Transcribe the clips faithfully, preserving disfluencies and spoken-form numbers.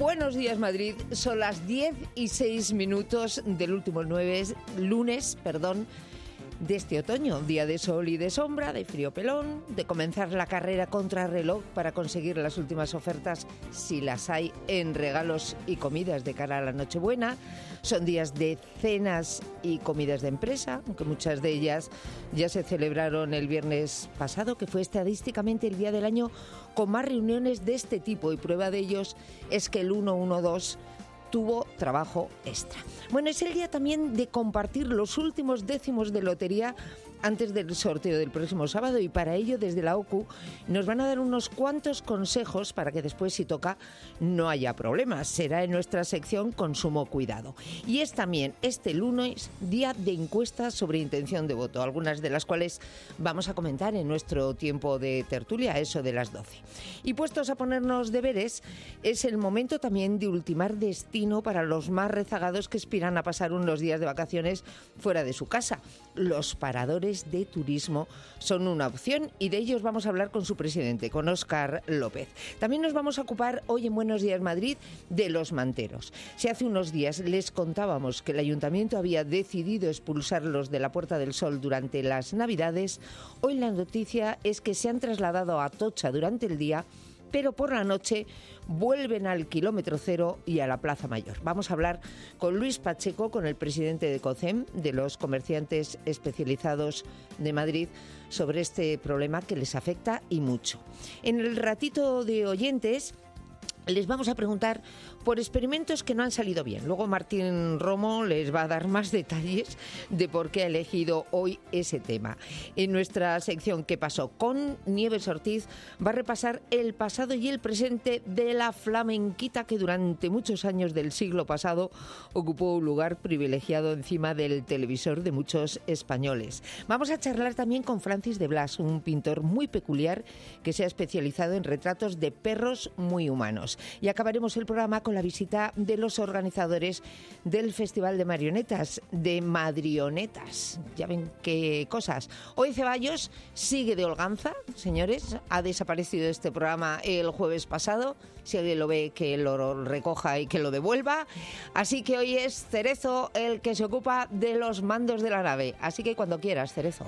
Buenos días, Madrid. Son las diez y seis minutos del último nueve, lunes, perdón, de este otoño. Día de sol y de sombra, de frío pelón, de comenzar la carrera contra reloj para conseguir las últimas ofertas, si las hay, en regalos y comidas de cara a la Nochebuena. Son días de cenas y comidas de empresa, aunque muchas de ellas ya se celebraron el viernes pasado, que fue estadísticamente el día del año con más reuniones de este tipo, y prueba de ellos es que el ciento doce tuvo trabajo extra. Bueno, es el día también de compartir los últimos décimos de lotería antes del sorteo del próximo sábado, y para ello desde la O C U nos van a dar unos cuantos consejos para que después, si toca, no haya problemas. Será en nuestra sección Consumo Cuidado. Y es también este lunes día de encuestas sobre intención de voto, algunas de las cuales vamos a comentar en nuestro tiempo de tertulia, eso de las doce. Y puestos a ponernos deberes, es el momento también de ultimar destino para los más rezagados que aspiran a pasar unos días de vacaciones fuera de su casa. Los paradores de turismo son una opción, y de ellos vamos a hablar con su presidente, con Óscar López. También nos vamos a ocupar hoy en Buenos Días Madrid de los manteros. Si hace unos días les contábamos que el Ayuntamiento había decidido expulsarlos de la Puerta del Sol durante las Navidades, hoy la noticia es que se han trasladado a Atocha durante el día, pero por la noche vuelven al kilómetro cero y a la Plaza Mayor. Vamos a hablar con Luis Pacheco, con el presidente de COCEM, de los comerciantes especializados de Madrid, sobre este problema que les afecta y mucho. En el ratito de oyentes les vamos a preguntar por experimentos que no han salido bien. Luego Martín Romo les va a dar más detalles de por qué ha elegido hoy ese tema. En nuestra sección ¿Qué pasó?, con Nieves Ortiz, va a repasar el pasado y el presente de la flamenquita, que durante muchos años del siglo pasado ocupó un lugar privilegiado encima del televisor de muchos españoles. Vamos a charlar también con Francis de Blas, un pintor muy peculiar que se ha especializado en retratos de perros muy humanos. Y acabaremos el programa con la visita de los organizadores del Festival de Marionetas, de Madrionetas. Ya ven qué cosas. Hoy Ceballos sigue de holganza, señores. Ha desaparecido este programa el jueves pasado. Si alguien lo ve, que lo recoja y que lo devuelva. Así que hoy es Cerezo el que se ocupa de los mandos de la nave. Así que cuando quieras, Cerezo.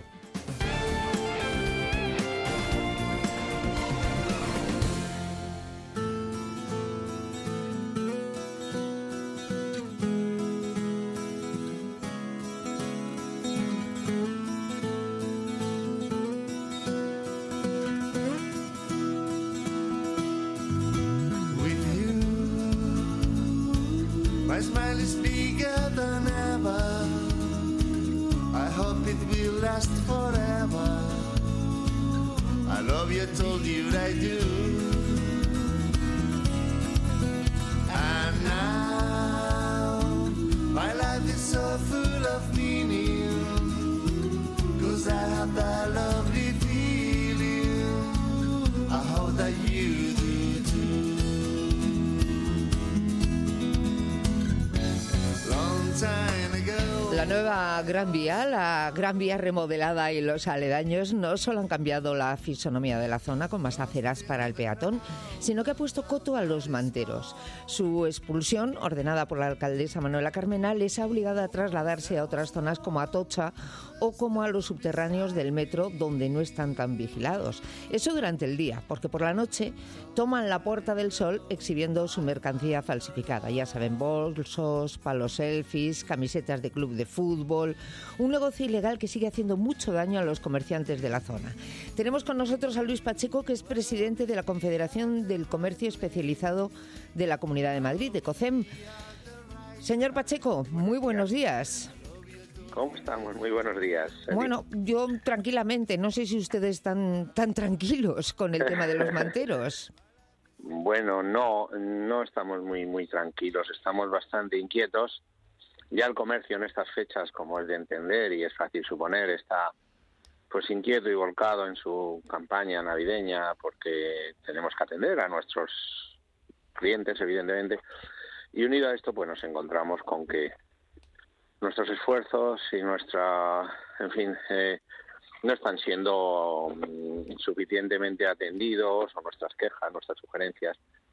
My smile is bigger than ever. I hope it will last forever. I love you, told you I do. And now my life is so full of meaning, 'cause I have that lovely feeling. I hope that you do too. La nueva Gran Vía, la Gran Vía remodelada y los aledaños no solo han cambiado la fisonomía de la zona con más aceras para el peatón, sino que ha puesto coto a los manteros. Su expulsión, ordenada por la alcaldesa Manuela Carmena, les ha obligado a trasladarse a otras zonas como Atocha o como a los subterráneos del metro, donde no están tan vigilados. Eso durante el día, porque por la noche toman la Puerta del Sol exhibiendo su mercancía falsificada. Ya saben, bolsos, palos selfies, camisetas de club de fútbol, un negocio ilegal que sigue haciendo mucho daño a los comerciantes de la zona. Tenemos con nosotros a Luis Pacheco, que es presidente de la Confederación del Comercio Especializado de la Comunidad de Madrid, de COCEM. Señor Pacheco, muy buenos días. ¿Cómo estamos? Muy buenos días. Bueno, yo tranquilamente, no sé si ustedes están tan tranquilos con el tema de los manteros. Bueno, no, no estamos muy, muy tranquilos, estamos bastante inquietos. Ya el comercio en estas fechas, como es de entender y es fácil suponer, está pues inquieto y volcado en su campaña navideña, porque tenemos que atender a nuestros clientes, evidentemente. Y unido a esto, pues nos encontramos con que nuestros esfuerzos y nuestra, en fin, eh, no están siendo um, suficientemente atendidos, o nuestras quejas, nuestras sugerencias,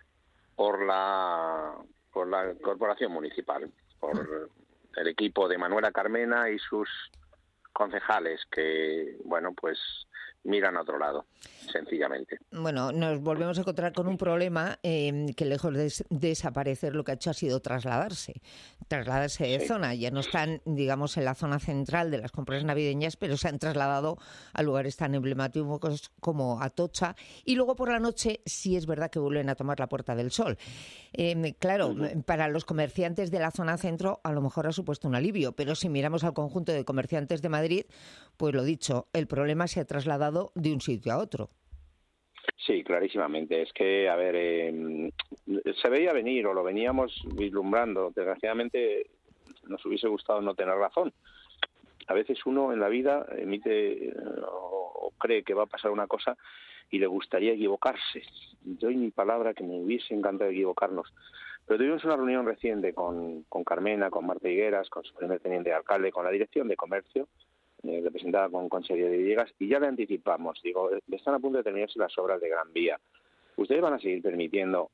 por la por la corporación municipal, por el equipo de Manuela Carmena y sus concejales que, bueno, pues miran a otro lado, sencillamente. Bueno, nos volvemos a encontrar con un problema eh, que lejos de des- desaparecer lo que ha hecho ha sido trasladarse, trasladarse de Sí. zona. Ya no están, digamos, en la zona central de las compras navideñas, pero se han trasladado a lugares tan emblemáticos como Atocha y luego por la noche sí es verdad que vuelven a tomar la Puerta del Sol. Eh, claro, Uh-huh. para los comerciantes de la zona centro a lo mejor ha supuesto un alivio, pero si miramos al conjunto de comerciantes de Madrid, pues lo dicho, el problema se ha trasladado de un sitio a otro. Sí, clarísimamente. Es que, a ver, eh, se veía venir o lo veníamos vislumbrando. Desgraciadamente nos hubiese gustado no tener razón. A veces uno en la vida emite eh, o, o cree que va a pasar una cosa y le gustaría equivocarse. Doy mi palabra que me hubiese encantado equivocarnos. Pero tuvimos una reunión reciente con, con Carmena, con Marta Higueras, con su primer teniente de alcalde, con la dirección de comercio, eh, representada con Concha de Villegas, y ya le anticipamos, digo, están a punto de terminarse las obras de Gran Vía. Ustedes van a seguir permitiendo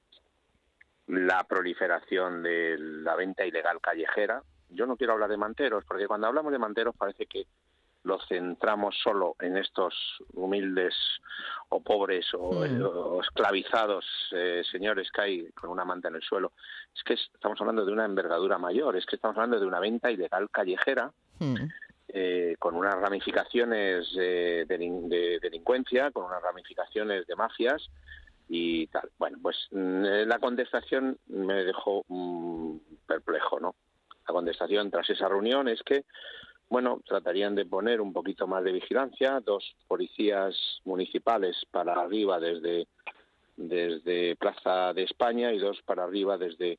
la proliferación de la venta ilegal callejera. Yo no quiero hablar de manteros, porque cuando hablamos de manteros parece que los centramos solo en estos humildes o pobres o, Mm. o esclavizados eh, señores que hay con una manta en el suelo. Es que estamos hablando de una envergadura mayor, es que estamos hablando de una venta ilegal callejera Mm. eh, con unas ramificaciones eh, de, de delincuencia, con unas ramificaciones de mafias y tal. Bueno, pues mm, la contestación me dejó mm, perplejo, ¿no? La contestación tras esa reunión es que, bueno, tratarían de poner un poquito más de vigilancia, dos policías municipales para arriba desde, desde Plaza de España y dos para arriba desde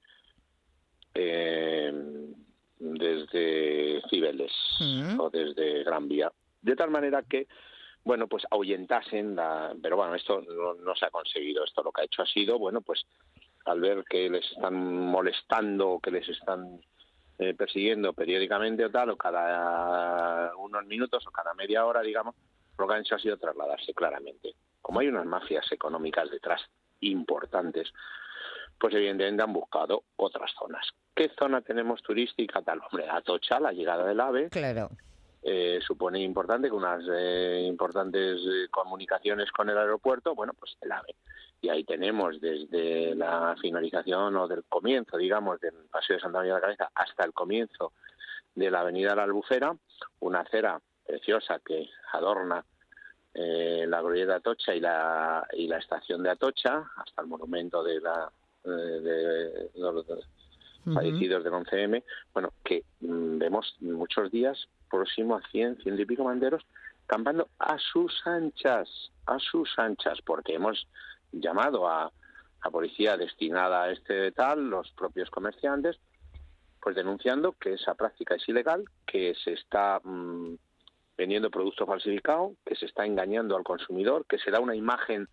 eh, desde Cibeles Mm. o desde Gran Vía. De tal manera que, bueno, pues ahuyentasen la... Pero bueno, esto no, no se ha conseguido. Esto lo que ha hecho ha sido, bueno, pues al ver que les están molestando, que les están eh, persiguiendo periódicamente o tal, o cada unos minutos o cada media hora, digamos, lo que han hecho ha sido trasladarse claramente. Como hay unas mafias económicas detrás importantes, pues evidentemente han buscado otras zonas. ¿Qué zona tenemos turística? Tal, hombre, Atocha, la llegada del AVE, Claro. eh, supone importante, con unas eh, importantes eh, comunicaciones con el aeropuerto, bueno, pues el AVE. Y ahí tenemos desde la finalización o del comienzo, digamos, del Paseo de Santa María de la Cabeza hasta el comienzo de la Avenida La Albufera, una acera preciosa que adorna eh, la glorieta de Atocha y la, y la estación de Atocha, hasta el monumento de la eh, de, de los fallecidos del once eme, bueno, que mm, vemos muchos días próximo a cien, ciento y pico manteros campando a sus anchas, a sus anchas, porque hemos llamado a, a policía destinada a este tal, los propios comerciantes, pues denunciando que esa práctica es ilegal, que se está mmm, vendiendo producto falsificado, que se está engañando al consumidor, que se da una imagen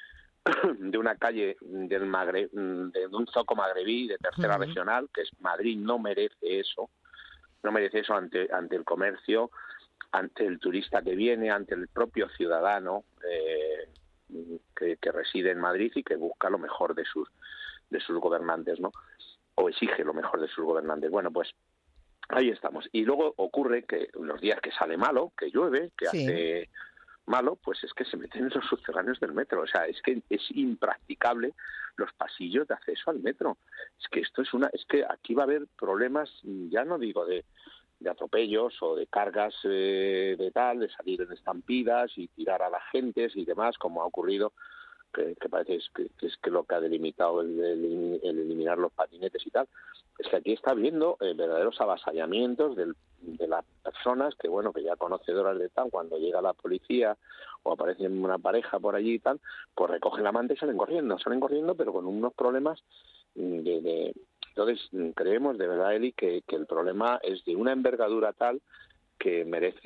de una calle del Magre, de un zoco magrebí de tercera uh-huh. regional, que es Madrid, no merece eso, no merece eso ante ante el comercio, ante el turista que viene, ante el propio ciudadano eh, que, que reside en Madrid y que busca lo mejor de sus de sus gobernantes, ¿no? O exige lo mejor de sus gobernantes. Bueno, pues ahí estamos. Y luego ocurre que los días que sale malo, que llueve, que sí. hace malo, pues es que se meten en los subterráneos del metro. O sea, es que es impracticable los pasillos de acceso al metro. Es que esto es una, es que aquí va a haber problemas, ya no digo de, de atropellos o de cargas eh, de tal, de salir en estampidas y tirar a las gentes y demás, como ha ocurrido, que, que parece que, que es que lo que ha delimitado el, el, el eliminar los patinetes y tal. Es que aquí está habiendo eh, verdaderos avasallamientos del, de las personas que, bueno, que ya conocedoras de tal, cuando llega la policía o aparece una pareja por allí y tal, pues recogen la manta y salen corriendo, salen corriendo, pero con unos problemas de... de entonces, creemos de verdad, Eli, que, que el problema es de una envergadura tal que merece,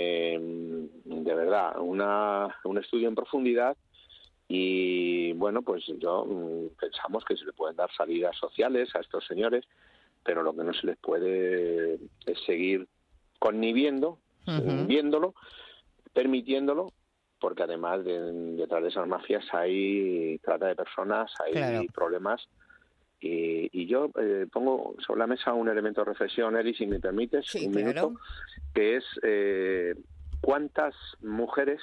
eh, de verdad, una, un estudio en profundidad. Y bueno, pues yo mmm, pensamos que se le pueden dar salidas sociales a estos señores, pero lo que no se les puede es seguir conniviendo, uh-huh. viéndolo, permitiéndolo porque además de, detrás de esas mafias hay trata de personas, hay Claro. problemas. Y, y yo eh, pongo sobre la mesa un elemento de reflexión, Eli, si me permites, Sí, un claro. minuto, que es eh, cuántas mujeres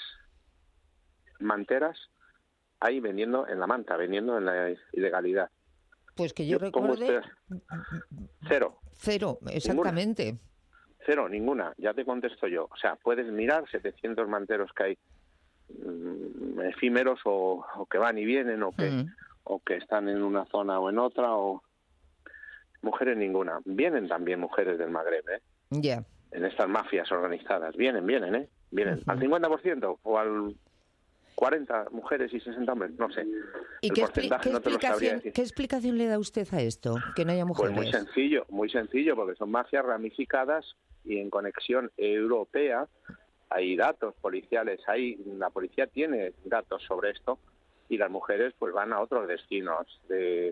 manteras hay vendiendo en la manta, vendiendo en la ilegalidad. Pues que yo, Yo pongo recuerde, este- Cero, cero, exactamente. cero, ninguna, ya te contesto yo. O sea, puedes mirar setecientos manteros que hay mm, efímeros o, o que van y vienen o que, Mm. o que están en una zona o en otra, o mujeres ninguna. Vienen también mujeres del Magreb, ¿eh? Ya. En estas mafias organizadas. Vienen, vienen, ¿eh? Vienen. Ujú. ¿Al cincuenta por ciento o al cuarenta mujeres y sesenta hombres? No sé. ¿Y El qué, expli- porcentaje qué no te lo sabría explicación, decir. qué explicación le da usted a esto? Que no haya Pues mujeres. muy sencillo, muy sencillo, porque son mafias ramificadas y en conexión europea. Hay datos policiales, hay, la policía tiene datos sobre esto y las mujeres pues van a otros destinos de,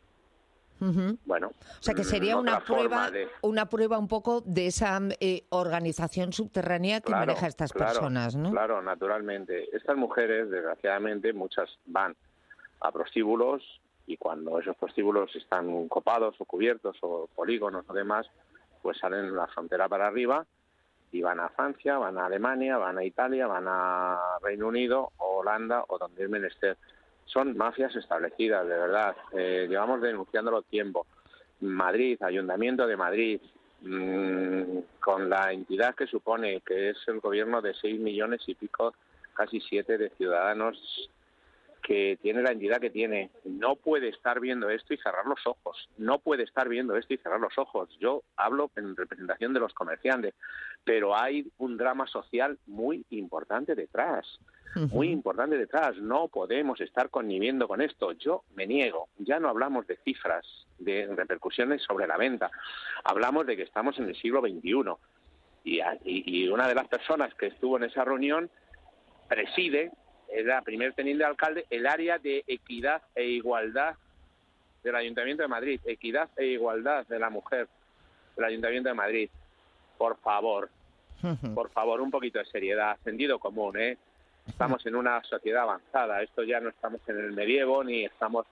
Ujú. bueno, O sea, que sería mm, una otra forma prueba, de- una prueba un poco de esa eh, organización subterránea que Claro, maneja a estas claro, personas, ¿no? Claro, naturalmente. Estas mujeres, desgraciadamente, muchas van a prostíbulos y cuando esos prostíbulos están copados o cubiertos o polígonos o demás, pues salen la frontera para arriba y van a Francia, van a Alemania, van a Italia, van a Reino Unido, o Holanda o donde es menester. Son mafias establecidas, de verdad. Eh, llevamos denunciándolo tiempo. Madrid, Ayuntamiento de Madrid, mmm, con la entidad que supone, que es el gobierno de seis millones y pico, casi siete, de ciudadanos, que tiene la entidad que tiene, no puede estar viendo esto y cerrar los ojos. No puede estar viendo esto y cerrar los ojos. Yo hablo en representación de los comerciantes, pero hay un drama social muy importante detrás. Muy importante detrás. No podemos estar conniviendo con esto. Yo me niego. Ya no hablamos de cifras, de repercusiones sobre la venta. Hablamos de que estamos en el siglo veintiuno. Y, y, y una de las personas que estuvo en esa reunión preside, era primer teniente de alcalde, el área de equidad e igualdad del Ayuntamiento de Madrid. Equidad e igualdad de la mujer del Ayuntamiento de Madrid. Por favor, por favor, un poquito de seriedad, sentido común, ¿eh? Estamos en una sociedad avanzada, esto ya no estamos en el medievo, ni estamos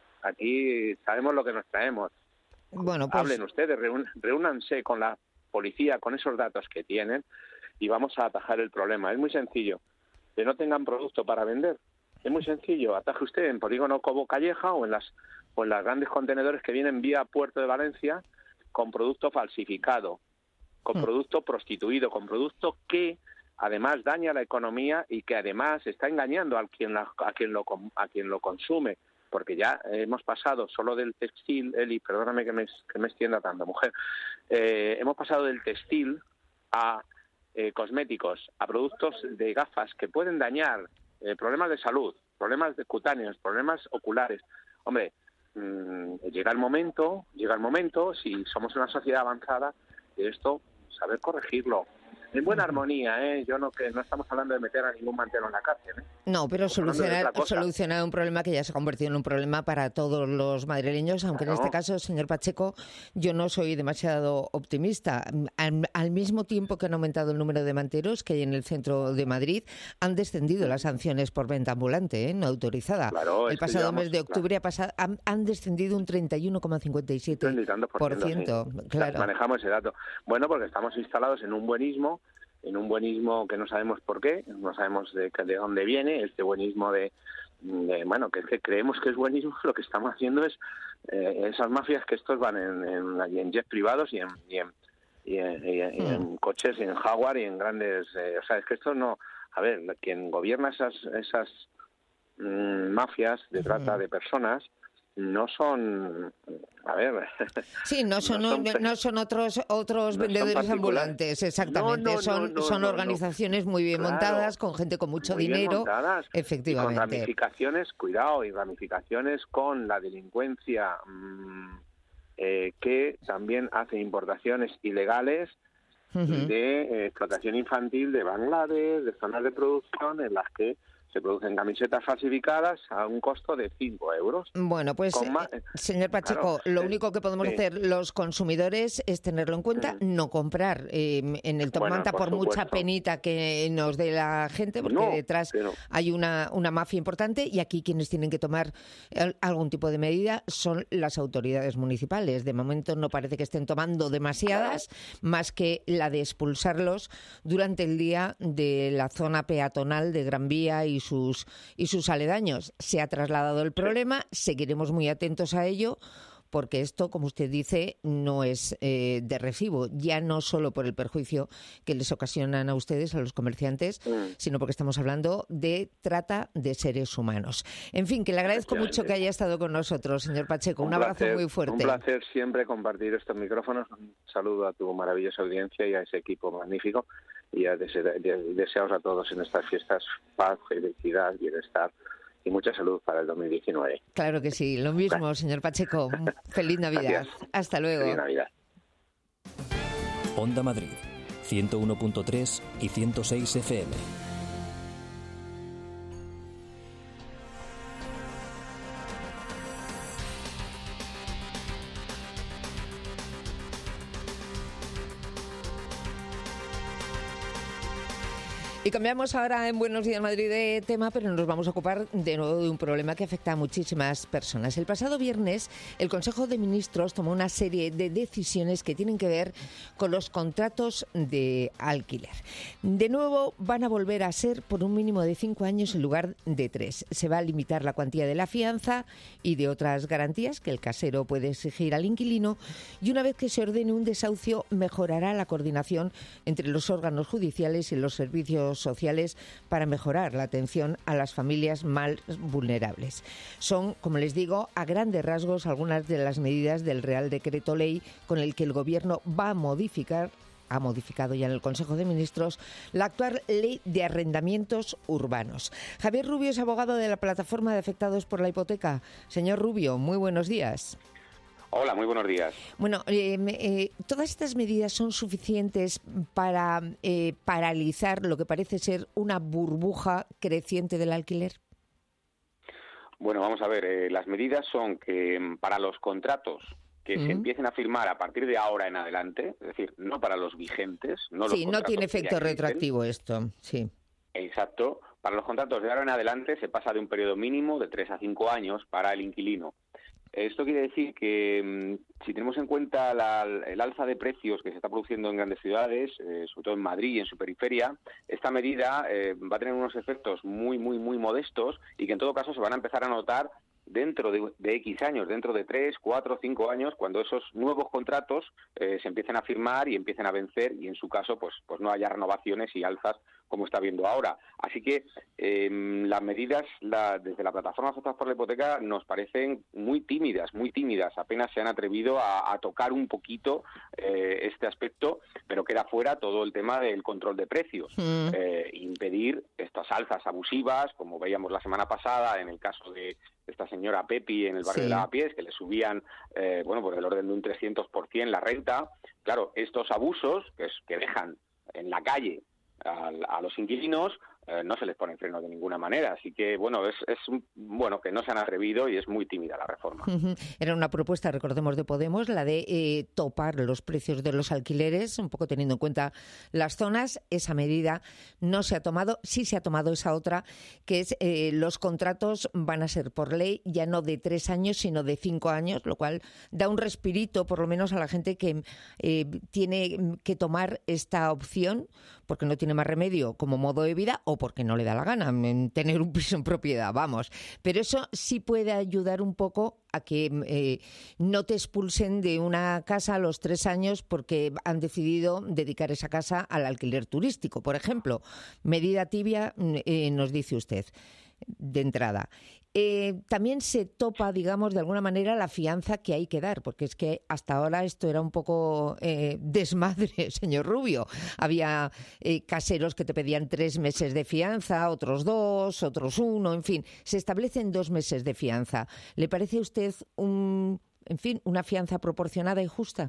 aquí, sabemos lo que nos traemos. Bueno, pues... Hablen ustedes, reún, reúnanse con la policía, con esos datos que tienen, y vamos a atajar el problema. Es muy sencillo, que no tengan producto para vender. Es muy sencillo, ataje usted en Polígono Cobo Calleja o en las o en las grandes contenedores que vienen vía Puerto de Valencia con producto falsificado, con producto prostituido, con producto que además daña la economía y que además está engañando a quien, la, a quien, lo, a quien lo consume, porque ya hemos pasado solo del textil, Eli, perdóname que me, que me extienda tanto, mujer, eh, hemos pasado del textil a eh, cosméticos, a productos de gafas que pueden dañar, eh, problemas de salud, problemas de cutáneos, problemas oculares. Hombre, mmm, llega el momento, llega el momento, si somos una sociedad avanzada, de esto saber corregirlo. En buena armonía, ¿eh? Yo no que no estamos hablando de meter a ningún mantero en la cárcel, ¿eh? No, pero Estamos hablando de solucionar, otra cosa. solucionar un problema que ya se ha convertido en un problema para todos los madrileños, aunque Claro. en este caso, señor Pacheco, yo no soy demasiado optimista. Al, al mismo tiempo que han aumentado el número de manteros que hay en el centro de Madrid, han descendido las sanciones por venta ambulante, ¿eh? No autorizada. Claro, el es que pasado llevamos- mes de octubre ha pasado, han, han descendido un treinta y uno coma cincuenta y siete Treinta y tantos por por ciento, ciento. sí. Claro. Manejamos ese dato. Bueno, porque estamos instalados en un buenismo, en un buenismo que no sabemos por qué, no sabemos de, de dónde viene, este buenismo de, de, bueno, que es que creemos que es buenismo, lo que estamos haciendo es eh, esas mafias que estos van en, en, en jets privados y en, y en, y en, y en, y en coches, y en Jaguar y en grandes... Eh, o sea, es que esto no... A ver, quien gobierna esas, esas mm, mafias de trata de personas no son, a ver... Sí, no son, no son, no son otros otros no son vendedores particulares. ambulantes, exactamente. No, no, son no, no, son no, no. organizaciones muy bien Claro, montadas, con gente con mucho muy bien dinero. montadas, y con Efectivamente. ramificaciones, cuidado, y ramificaciones con la delincuencia mmm, eh, que también hace importaciones ilegales Ujú. de eh, explotación infantil de Bangladesh, de zonas de producción en las que se producen camisetas falsificadas a un costo de cinco euros. Bueno, pues, más, eh, señor Pacheco, claro, lo eh, único que podemos sí. hacer los consumidores es tenerlo en cuenta, Mm. no comprar eh, en el Top Bueno, Manta por por mucha supuesto. penita que nos dé la gente, porque No, detrás pero- hay una, una mafia importante y aquí quienes tienen que tomar eh, algún tipo de medida son las autoridades municipales. De momento no parece que estén tomando demasiadas, más que la de expulsarlos durante el día de la zona peatonal de Gran Vía y sus y sus aledaños. Se ha trasladado el problema, seguiremos muy atentos a ello, porque esto, como usted dice, no es eh, de recibo, ya no solo por el perjuicio que les ocasionan a ustedes, a los comerciantes, Mm. sino porque estamos hablando de trata de seres humanos. En fin, que le agradezco mucho que haya estado con nosotros, señor Pacheco. Un, Un abrazo placer, muy fuerte. Un placer siempre compartir estos micrófonos. Un saludo a tu maravillosa audiencia y a ese equipo magnífico. Y a dese- de- desearos a todos en estas fiestas paz, felicidad, bienestar y mucha salud para el dos mil diecinueve. Claro que sí, lo mismo, señor Pacheco. Feliz Navidad. Gracias. Hasta luego. Feliz Navidad. Onda Madrid, ciento uno punto tres y ciento seis F M. Y cambiamos ahora en Buenos Días Madrid de tema, pero nos vamos a ocupar de nuevo de un problema que afecta a muchísimas personas. El pasado viernes, el Consejo de Ministros tomó una serie de decisiones que tienen que ver con los contratos de alquiler. De nuevo, van a volver a ser por un mínimo de cinco años en lugar de tres. Se va a limitar la cuantía de la fianza y de otras garantías que el casero puede exigir al inquilino, y una vez que se ordene un desahucio, mejorará la coordinación entre los órganos judiciales y los servicios sociales para mejorar la atención a las familias más vulnerables. Son, como les digo, a grandes rasgos algunas de las medidas del Real Decreto Ley con el que el Gobierno va a modificar ha modificado ya en el Consejo de Ministros la actual Ley de Arrendamientos Urbanos. Javier Rubio es abogado de la Plataforma de Afectados por la Hipoteca. Señor Rubio, muy buenos días. Hola, muy buenos días. Bueno, eh, eh, ¿todas estas medidas son suficientes para eh, paralizar lo que parece ser una burbuja creciente del alquiler? Bueno, vamos a ver, eh, las medidas son que mm, para los contratos que Mm. se empiecen a firmar a partir de ahora en adelante, es decir, no para los vigentes, no los Sí, no contratos tiene que ya efecto existen. retroactivo esto, sí. Exacto. Para los contratos de ahora en adelante se pasa de un periodo mínimo de tres a cinco años para el inquilino. Esto quiere decir que mmm, si tenemos en cuenta la, el alza de precios que se está produciendo en grandes ciudades, eh, sobre todo en Madrid y en su periferia, esta medida eh, va a tener unos efectos muy, muy, muy modestos y que en todo caso se van a empezar a notar dentro de, de X años, dentro de tres, cuatro, cinco años, cuando esos nuevos contratos eh, se empiecen a firmar y empiecen a vencer y en su caso pues, pues no haya renovaciones y alzas como está viendo ahora. Así que eh, las medidas la, desde la plataforma Afectados por la Hipoteca nos parecen muy tímidas, muy tímidas. Apenas se han atrevido a, a tocar un poquito eh, este aspecto, pero queda fuera todo el tema del control de precios. Mm. Eh, impedir estas alzas abusivas, como veíamos la semana pasada en el caso de esta señora Pepi en el barrio Sí. de Lavapiés, que le subían, eh, bueno, por el orden de un trescientos por ciento la renta. Claro, estos abusos que, es, que dejan en la calle a, a los inquilinos, eh, no se les pone freno de ninguna manera. Así que, bueno, es, es bueno que no se han atrevido y es muy tímida la reforma. Ujú. Era una propuesta, recordemos, de Podemos, la de eh, topar los precios de los alquileres, un poco teniendo en cuenta las zonas. Esa medida no se ha tomado. Sí se ha tomado esa otra, que es eh, los contratos van a ser por ley ya no de tres años, sino de cinco años, lo cual da un respirito, por lo menos a la gente que eh, tiene que tomar esta opción, porque no tiene más remedio como modo de vida o porque no le da la gana en tener un piso en propiedad, vamos. Pero eso sí puede ayudar un poco a que eh, no te expulsen de una casa a los tres años porque han decidido dedicar esa casa al alquiler turístico, por ejemplo. Medida tibia, eh, nos dice usted, de entrada. Eh, también se topa, digamos, de alguna manera la fianza que hay que dar, porque es que hasta ahora esto era un poco eh, desmadre, señor Rubio. Había eh, caseros que te pedían tres meses de fianza, otros dos, otros uno, en fin. Se establecen dos meses de fianza. ¿Le parece a usted, un, en fin, una fianza proporcionada y justa?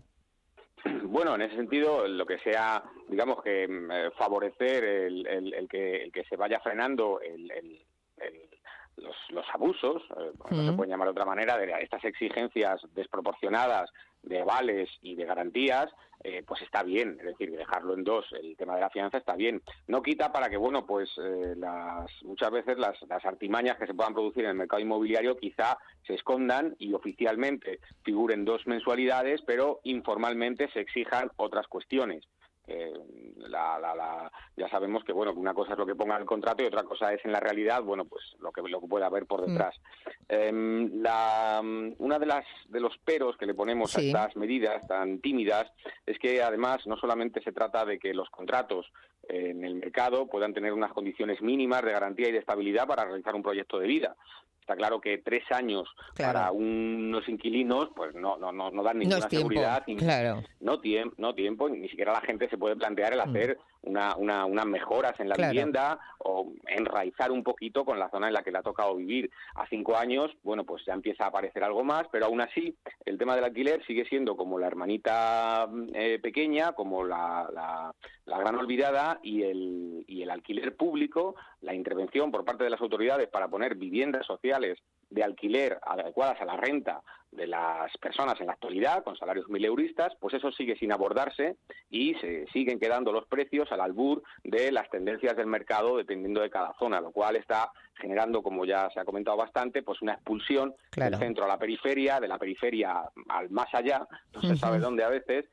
Bueno, en ese sentido, lo que sea, digamos que eh, favorecer el, el, el, que, el que se vaya frenando el, el el, los, los abusos, eh, no mm. se pueden llamar de otra manera, de estas exigencias desproporcionadas de avales y de garantías, eh, pues está bien, es decir, dejarlo en dos, el tema de la fianza está bien. No quita para que, bueno, pues eh, las muchas veces las, las artimañas que se puedan producir en el mercado inmobiliario quizá se escondan y oficialmente figuren dos mensualidades, pero informalmente se exijan otras cuestiones. Eh, la, la, la, ya sabemos que bueno que una cosa es lo que ponga en el contrato y otra cosa es en la realidad, bueno, pues lo que lo que pueda haber por detrás. Mm. Eh, la, una de las de los peros que le ponemos sí. a estas medidas tan tímidas es que además no solamente se trata de que los contratos eh, en el mercado puedan tener unas condiciones mínimas de garantía y de estabilidad para realizar un proyecto de vida. Está claro que tres años claro. para unos inquilinos pues no no no, no dan ninguna no seguridad, tiempo, ni, claro. no tiempo, no tiempo, ni siquiera la gente se puede plantear el hacer mm. una, una unas mejoras en la claro. vivienda o enraizar un poquito con la zona en la que le ha tocado vivir. A cinco años, bueno, pues ya empieza a aparecer algo más, pero aún así el tema del alquiler sigue siendo como la hermanita eh, pequeña, como la, la, la gran olvidada y el y el alquiler público, la intervención por parte de las autoridades para poner viviendas sociales de alquiler adecuadas a la renta de las personas en la actualidad, con salarios mileuristas, pues eso sigue sin abordarse y se siguen quedando los precios al albur de las tendencias del mercado dependiendo de cada zona, lo cual está generando, como ya se ha comentado bastante, pues una expulsión claro. del centro a la periferia, de la periferia al más allá, no se uh-huh. sabe dónde a veces,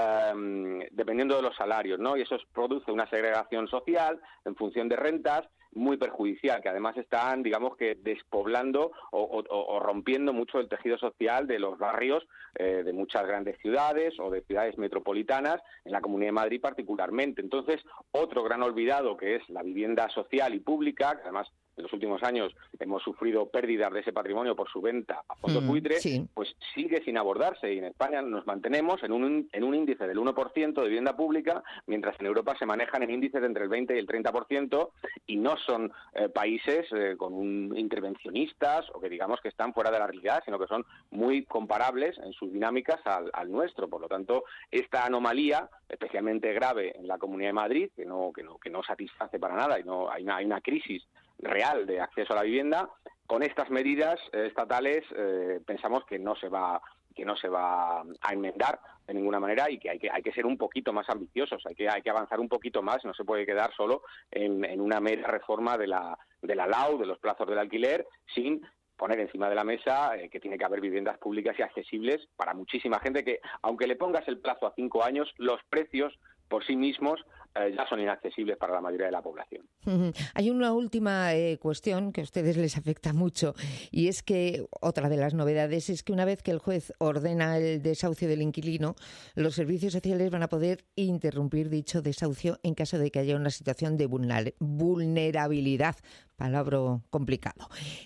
eh, dependiendo de los salarios, ¿no? Y eso produce una segregación social en función de rentas muy perjudicial, que además están, digamos que, despoblando o, o, o rompiendo mucho el tejido social de los barrios eh, de muchas grandes ciudades o de ciudades metropolitanas, en la Comunidad de Madrid particularmente. Entonces, otro gran olvidado que es la vivienda social y pública, que además en los últimos años hemos sufrido pérdidas de ese patrimonio por su venta a fondo mm, buitre, sí. pues sigue sin abordarse y en España nos mantenemos en un, en un índice del uno por ciento de vivienda pública, mientras en Europa se manejan en índices de entre el veinte y el treinta por ciento y no son eh, países eh, con un intervencionistas o que digamos que están fuera de la realidad, sino que son muy comparables en sus dinámicas al, al nuestro. Por lo tanto, esta anomalía, especialmente grave en la Comunidad de Madrid, que no, que no, que no satisface para nada y no hay una, hay una crisis real de acceso a la vivienda, con estas medidas eh, estatales eh, pensamos que no se va que no se va a enmendar de ninguna manera y que hay que hay que ser un poquito más ambiciosos, hay que hay que avanzar un poquito más, no se puede quedar solo en, en una mera reforma de la de la L A U, de los plazos del alquiler, sin poner encima de la mesa eh, que tiene que haber viviendas públicas y accesibles para muchísima gente, que aunque le pongas el plazo a cinco años, los precios por sí mismos eh, ya son inaccesibles para la mayoría de la población. Uh-huh. Hay una última eh, cuestión que a ustedes les afecta mucho y es que otra de las novedades es que una vez que el juez ordena el desahucio del inquilino, los servicios sociales van a poder interrumpir dicho desahucio en caso de que haya una situación de vulnerabilidad. Palabra complicado.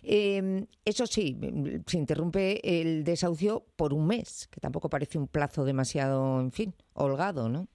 Eh, eso sí, se interrumpe el desahucio por un mes, que tampoco parece un plazo demasiado, en fin, holgado, ¿no?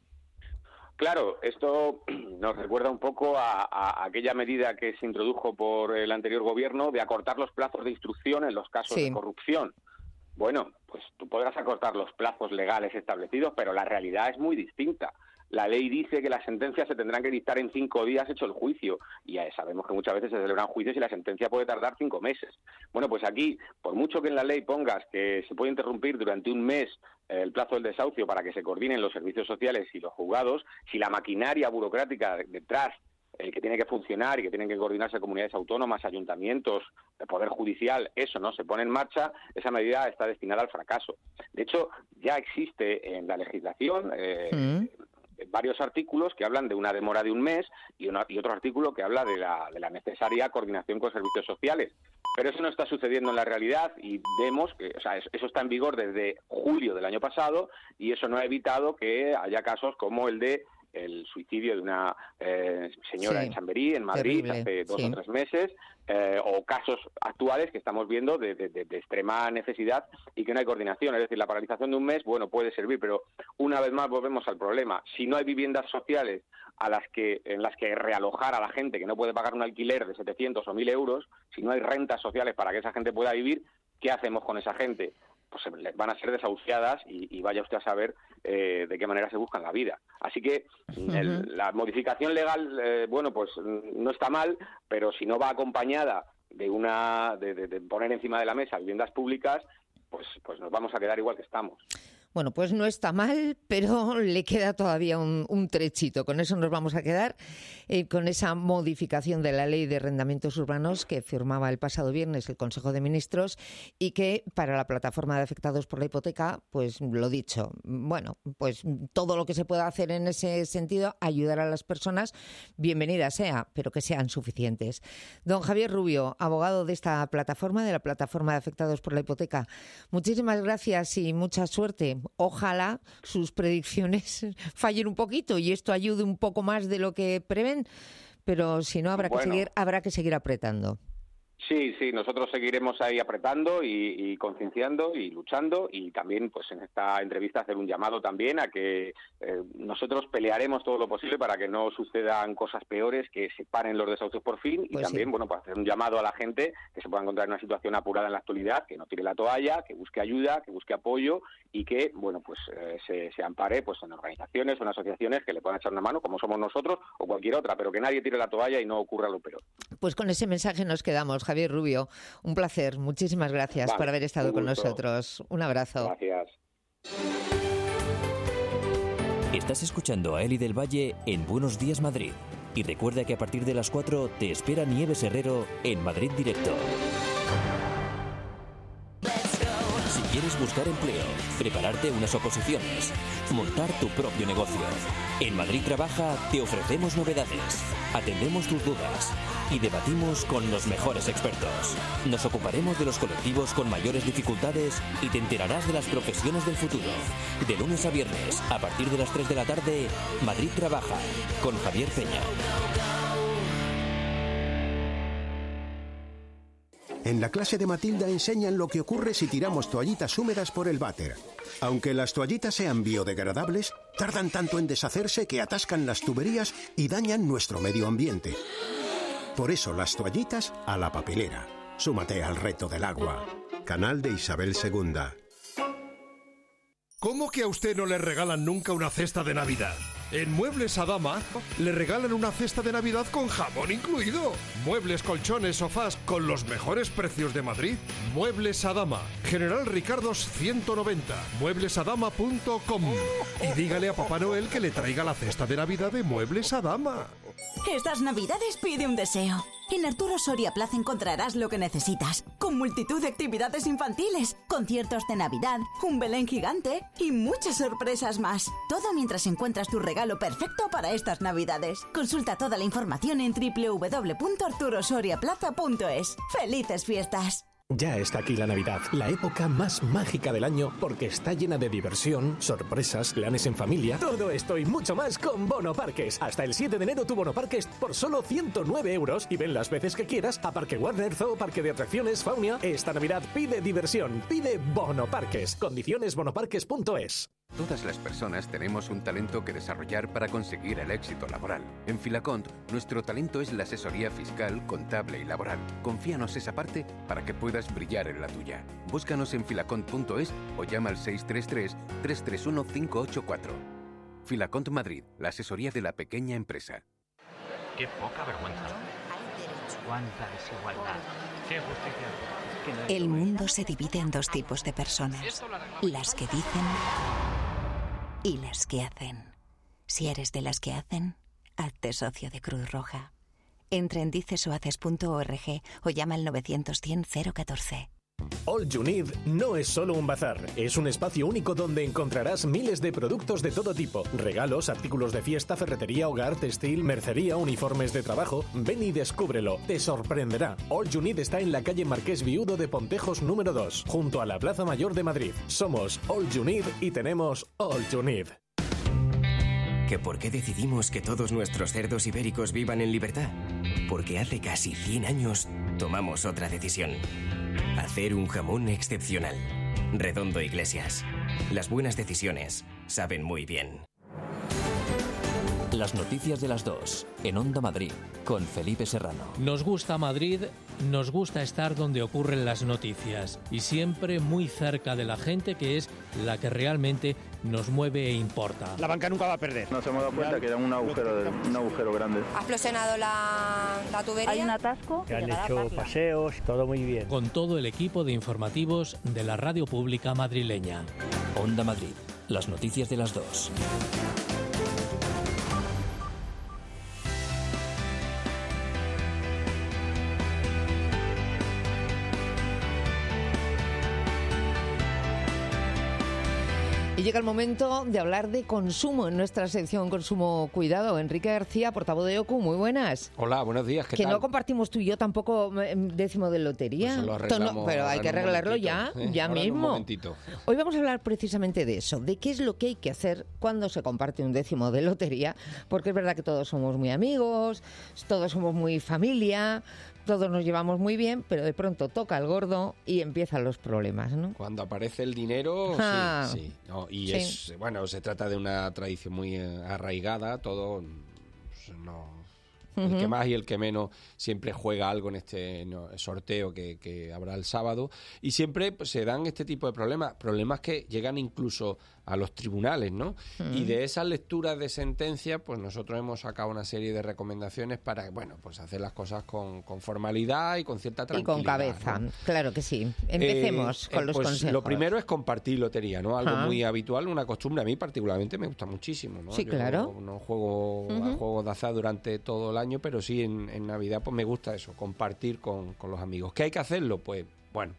Claro, esto nos recuerda un poco a, a aquella medida que se introdujo por el anterior gobierno de acortar los plazos de instrucción en los casos sí. de corrupción. Bueno, pues tú podrás acortar los plazos legales establecidos, pero la realidad es muy distinta. La ley dice que las sentencias se tendrán que dictar en cinco días hecho el juicio, y ya sabemos que muchas veces se celebran juicios y la sentencia puede tardar cinco meses. Bueno, pues aquí, por mucho que en la ley pongas que se puede interrumpir durante un mes el plazo del desahucio para que se coordinen los servicios sociales y los juzgados, si la maquinaria burocrática detrás eh, que tiene que funcionar y que tienen que coordinarse comunidades autónomas, ayuntamientos, el Poder Judicial, eso no se pone en marcha, esa medida está destinada al fracaso. De hecho, ya existe en la legislación eh, mm. varios artículos que hablan de una demora de un mes y, una, y otro artículo que habla de la, de la necesaria coordinación con servicios sociales. Pero eso no está sucediendo en la realidad y vemos que, o sea, eso está en vigor desde julio del año pasado y eso no ha evitado que haya casos como el de el suicidio de una eh, señora sí, en Chamberí, en Madrid, terrible, hace dos sí. o tres meses, eh, o casos actuales que estamos viendo de, de, de, de extrema necesidad y que no hay coordinación. Es decir, la paralización de un mes, bueno, puede servir, pero una vez más volvemos al problema. Si no hay viviendas sociales a las que en las que realojar a la gente que no puede pagar un alquiler de setecientos o mil euros, si no hay rentas sociales para que esa gente pueda vivir, ¿qué hacemos con esa gente? Pues van a ser desahuciadas y, y vaya usted a saber eh, de qué manera se buscan la vida. Así que uh-huh. el, la modificación legal, eh, bueno, pues no está mal, pero si no va acompañada de una de, de, de poner encima de la mesa viviendas públicas, pues, pues nos vamos a quedar igual que estamos. Bueno, pues no está mal, pero le queda todavía un, un trechito. Con eso nos vamos a quedar, eh, con esa modificación de la Ley de Arrendamientos Urbanos que firmaba el pasado viernes el Consejo de Ministros y que para la plataforma de afectados por la hipoteca, pues lo dicho, bueno, pues todo lo que se pueda hacer en ese sentido, ayudar a las personas, bienvenida sea, pero que sean suficientes. Don Javier Rubio, abogado de esta plataforma, de la plataforma de afectados por la hipoteca, muchísimas gracias y mucha suerte. Ojalá sus predicciones fallen un poquito y esto ayude un poco más de lo que prevén, pero si no habrá bueno. que seguir, habrá que seguir apretando. Sí, sí, nosotros seguiremos ahí apretando y, y concienciando y luchando, y también pues en esta entrevista hacer un llamado también a que eh, nosotros pelearemos todo lo posible para que no sucedan cosas peores, que se paren los desahucios por fin, y pues también sí. bueno, pues hacer un llamado a la gente que se pueda encontrar en una situación apurada en la actualidad, que no tire la toalla, que busque ayuda, que busque apoyo y que bueno pues eh, se, se ampare pues en organizaciones o en asociaciones que le puedan echar una mano, como somos nosotros o cualquier otra, pero que nadie tire la toalla y no ocurra lo peor. Pues con ese mensaje nos quedamos. Javier Rubio, un placer. Muchísimas gracias vale, por haber estado con nosotros. Un abrazo. Gracias. Estás escuchando a Eli del Valle en Buenos Días Madrid. Y recuerda que a partir de las cuatro te espera Nieves Herrero en Madrid Directo. Si quieres buscar empleo, prepararte unas oposiciones, montar tu propio negocio, en Madrid Trabaja te ofrecemos novedades, atendemos tus dudas y debatimos con los mejores expertos. Nos ocuparemos de los colectivos con mayores dificultades y te enterarás de las profesiones del futuro. De lunes a viernes, a partir de las tres de la tarde, Madrid Trabaja, con Javier Peña. En la clase de Matilda enseñan lo que ocurre si tiramos toallitas húmedas por el váter. Aunque las toallitas sean biodegradables, tardan tanto en deshacerse que atascan las tuberías y dañan nuestro medio ambiente. Por eso las toallitas a la papelera. Súmate al reto del agua. Canal de Isabel segunda. ¿Cómo que a usted no le regalan nunca una cesta de Navidad? En Muebles Adama le regalan una cesta de Navidad con jamón incluido. Muebles, colchones, sofás con los mejores precios de Madrid. Muebles Adama, General Ricardos ciento noventa, muebles adama punto com. Y dígale a Papá Noel que le traiga la cesta de Navidad de Muebles Adama. Estas Navidades pide un deseo. En Arturo Soria Plaza encontrarás lo que necesitas, con multitud de actividades infantiles, conciertos de Navidad, un Belén gigante y muchas sorpresas más. Todo mientras encuentras tu regalo perfecto para estas Navidades. Consulta toda la información en doble u doble u doble u punto arturo soria plaza punto es. ¡Felices fiestas! Ya está aquí la Navidad, la época más mágica del año, porque está llena de diversión, sorpresas, planes en familia. Todo esto y mucho más con Bono Parques. Hasta el siete de enero tu Bono Parques por solo ciento nueve euros y ven las veces que quieras a Parque Warner, Zoo, Parque de Atracciones, Faunia. Esta Navidad pide diversión, pide Bono Parques. Condiciones bonoparques punto es. Todas las personas tenemos un talento que desarrollar para conseguir el éxito laboral. En Filacont, nuestro talento es la asesoría fiscal, contable y laboral. Confíanos esa parte para que puedas brillar en la tuya. Búscanos en filacont punto es o llama al seis tres tres, tres tres uno, cinco ocho cuatro. Filacont Madrid, la asesoría de la pequeña empresa. Qué poca vergüenza. Cuánta desigualdad. Qué justicia. El mundo se divide en dos tipos de personas. Las que dicen y las que hacen. Si eres de las que hacen, hazte socio de Cruz Roja. Entra en dicesohaces punto org o llama al novecientos cien cero catorce. All You Need no es solo un bazar, es un espacio único donde encontrarás miles de productos de todo tipo. Regalos, artículos de fiesta, ferretería, hogar, textil, mercería, uniformes de trabajo. Ven y descúbrelo, te sorprenderá. All You Need está en la calle Marqués Viudo de Pontejos número dos, junto a la Plaza Mayor de Madrid. Somos All You Need y tenemos All You Need. ¿Que por qué decidimos que todos nuestros cerdos ibéricos vivan en libertad? Porque hace casi cien años tomamos otra decisión. Hacer un jamón excepcional. Redondo Iglesias. Las buenas decisiones saben muy bien. Las noticias de las dos, en Onda Madrid, con Felipe Serrano. Nos gusta Madrid, nos gusta estar donde ocurren las noticias y siempre muy cerca de la gente, que es la que realmente nos mueve e importa. La banca nunca va a perder. Nos hemos dado cuenta que era un agujero, un agujero grande. Ha explosionado la, la tubería. Hay un atasco. Que han hecho paseos, todo muy bien. Con todo el equipo de informativos de la radio pública madrileña. Onda Madrid, las noticias de las dos. Y llega el momento de hablar de consumo en nuestra sección Consumo Cuidado. Enrique García, portavoz de O C U, muy buenas. Hola, buenos días, ¿qué que tal? no compartimos tú y yo tampoco décimo de lotería. Pues lo arreglamos Tono, pero hay que arreglarlo ya, ¿eh? ya ahora mismo. Un momentito. Hoy vamos a hablar precisamente de eso, de qué es lo que hay que hacer cuando se comparte un décimo de lotería, porque es verdad que todos somos muy amigos, todos somos muy familia, todos nos llevamos muy bien, pero de pronto toca el gordo y empiezan los problemas, ¿no? Cuando aparece el dinero, ah, sí, sí. No, y sí. es, bueno, se trata de una tradición muy eh, arraigada, todo, pues, no... El que más y el que menos siempre juega algo en este no, sorteo que, que habrá el sábado, y siempre pues, se dan este tipo de problemas, problemas que llegan incluso a los tribunales, ¿no? Mm. Y de esas lecturas de sentencia, pues nosotros hemos sacado una serie de recomendaciones para, bueno, pues hacer las cosas con, con formalidad y con cierta tranquilidad. Y con cabeza, ¿no? Claro que sí. Empecemos eh, con eh, los pues consejos. Lo primero es compartir lotería, ¿no? Algo ah. muy habitual, una costumbre. A mí particularmente me gusta muchísimo, ¿no? Sí, Yo claro. No, no juego uh-huh. a juegos de azar durante todo el año, pero sí en, en Navidad pues me gusta eso, compartir con, con los amigos. ¿Qué hay que hacerlo? Pues, bueno,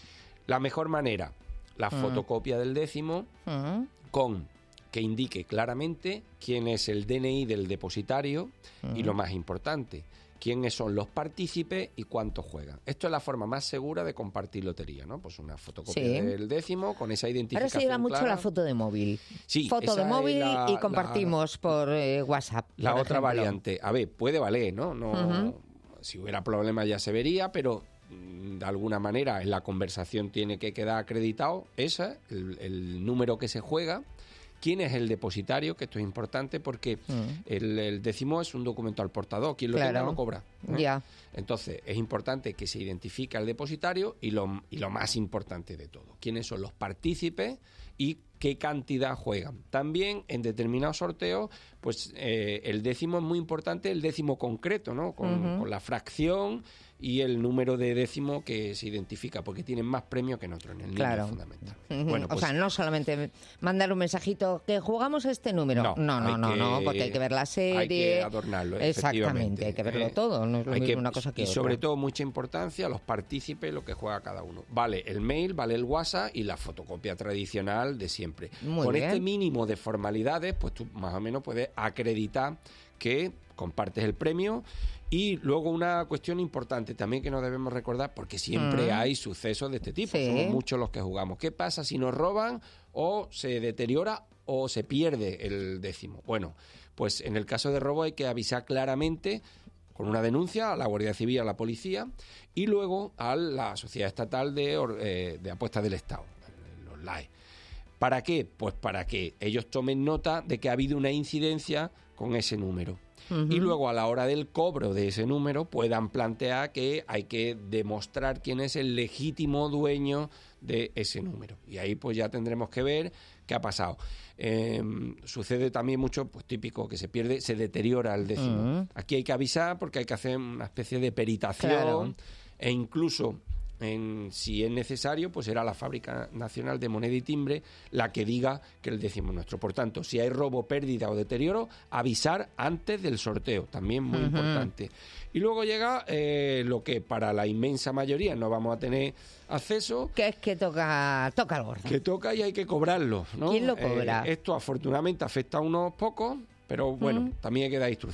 la mejor manera, la uh-huh. fotocopia del décimo uh-huh. con... que indique claramente quién es el D N I del depositario uh-huh. y lo más importante, quiénes son los partícipes y cuántos juegan. Esto es la forma más segura de compartir lotería, ¿no? Pues una fotocopia sí. del décimo con esa identificación. Ahora se lleva mucho clara. La foto de móvil. Sí, foto de móvil la, y compartimos la, por eh, WhatsApp. La por otra ejemplo. variante, a ver, puede valer, ¿no? no uh-huh. Si hubiera problemas ya se vería, pero de alguna manera en la conversación tiene que quedar acreditado esa, el, el número que se juega. ¿Quién es el depositario? Que esto es importante porque mm. el, el décimo es un documento al portador. Quien lo claro. tenga lo cobra, ¿no? Ya. Entonces, es importante que se identifique al depositario y lo, y lo más importante de todo, quiénes son los partícipes y qué cantidad juegan. También en determinados sorteos, pues eh, el décimo es muy importante, el décimo concreto, ¿no? Con, uh-huh. con la fracción y el número de décimo que se identifica, porque tienen más premios que en otros, en el claro. niño fundamental. Uh-huh. Bueno, pues, o sea, no solamente mandar un mensajito que jugamos este número. No, no, no, no, que, no, porque hay que ver la serie. Hay que adornarlo, exactamente, hay que verlo eh, todo, no es lo mismo que, una cosa que Y otra. sobre todo, mucha importancia a los partícipes, lo que juega cada uno. Vale el mail, vale el WhatsApp y la fotocopia tradicional de siempre. Muy Con bien. este mínimo de formalidades, pues tú más o menos puedes acreditar que compartes el premio. Y luego una cuestión importante también que no debemos recordar, porque siempre mm. hay sucesos de este tipo, sí. somos muchos los que jugamos. ¿Qué pasa si nos roban o se deteriora o se pierde el décimo? Bueno, pues en el caso de robo hay que avisar claramente con una denuncia a la Guardia Civil, a la policía, y luego a la Sociedad Estatal de, eh, de Apuestas del Estado, los L A E. ¿Para qué? Pues para que ellos tomen nota de que ha habido una incidencia con ese número. Uh-huh. Y luego a la hora del cobro de ese número puedan plantear que hay que demostrar quién es el legítimo dueño de ese número. Y ahí pues ya tendremos que ver qué ha pasado. Eh, sucede también mucho, pues típico, que se pierde, se deteriora el décimo. Uh-huh. Aquí hay que avisar porque hay que hacer una especie de peritación claro. e incluso... En, si es necesario, pues será la Fábrica Nacional de Moneda y Timbre la que diga que el décimo es nuestro. Por tanto, si hay robo, pérdida o deterioro, avisar antes del sorteo, también muy uh-huh. importante. Y luego llega eh, lo que para la inmensa mayoría no vamos a tener acceso. Que es que toca, toca el gordo. Que toca y hay que cobrarlo, ¿no? ¿Quién lo cobra? Eh, esto afortunadamente afecta a unos pocos, pero bueno, uh-huh. también hay que dar instrucciones.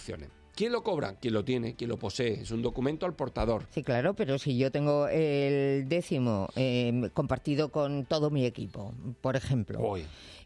¿Quién lo cobra? Quien lo tiene, quien lo posee. Es un documento al portador. Sí, claro, pero si yo tengo el décimo eh, compartido con todo mi equipo, por ejemplo... Hoy.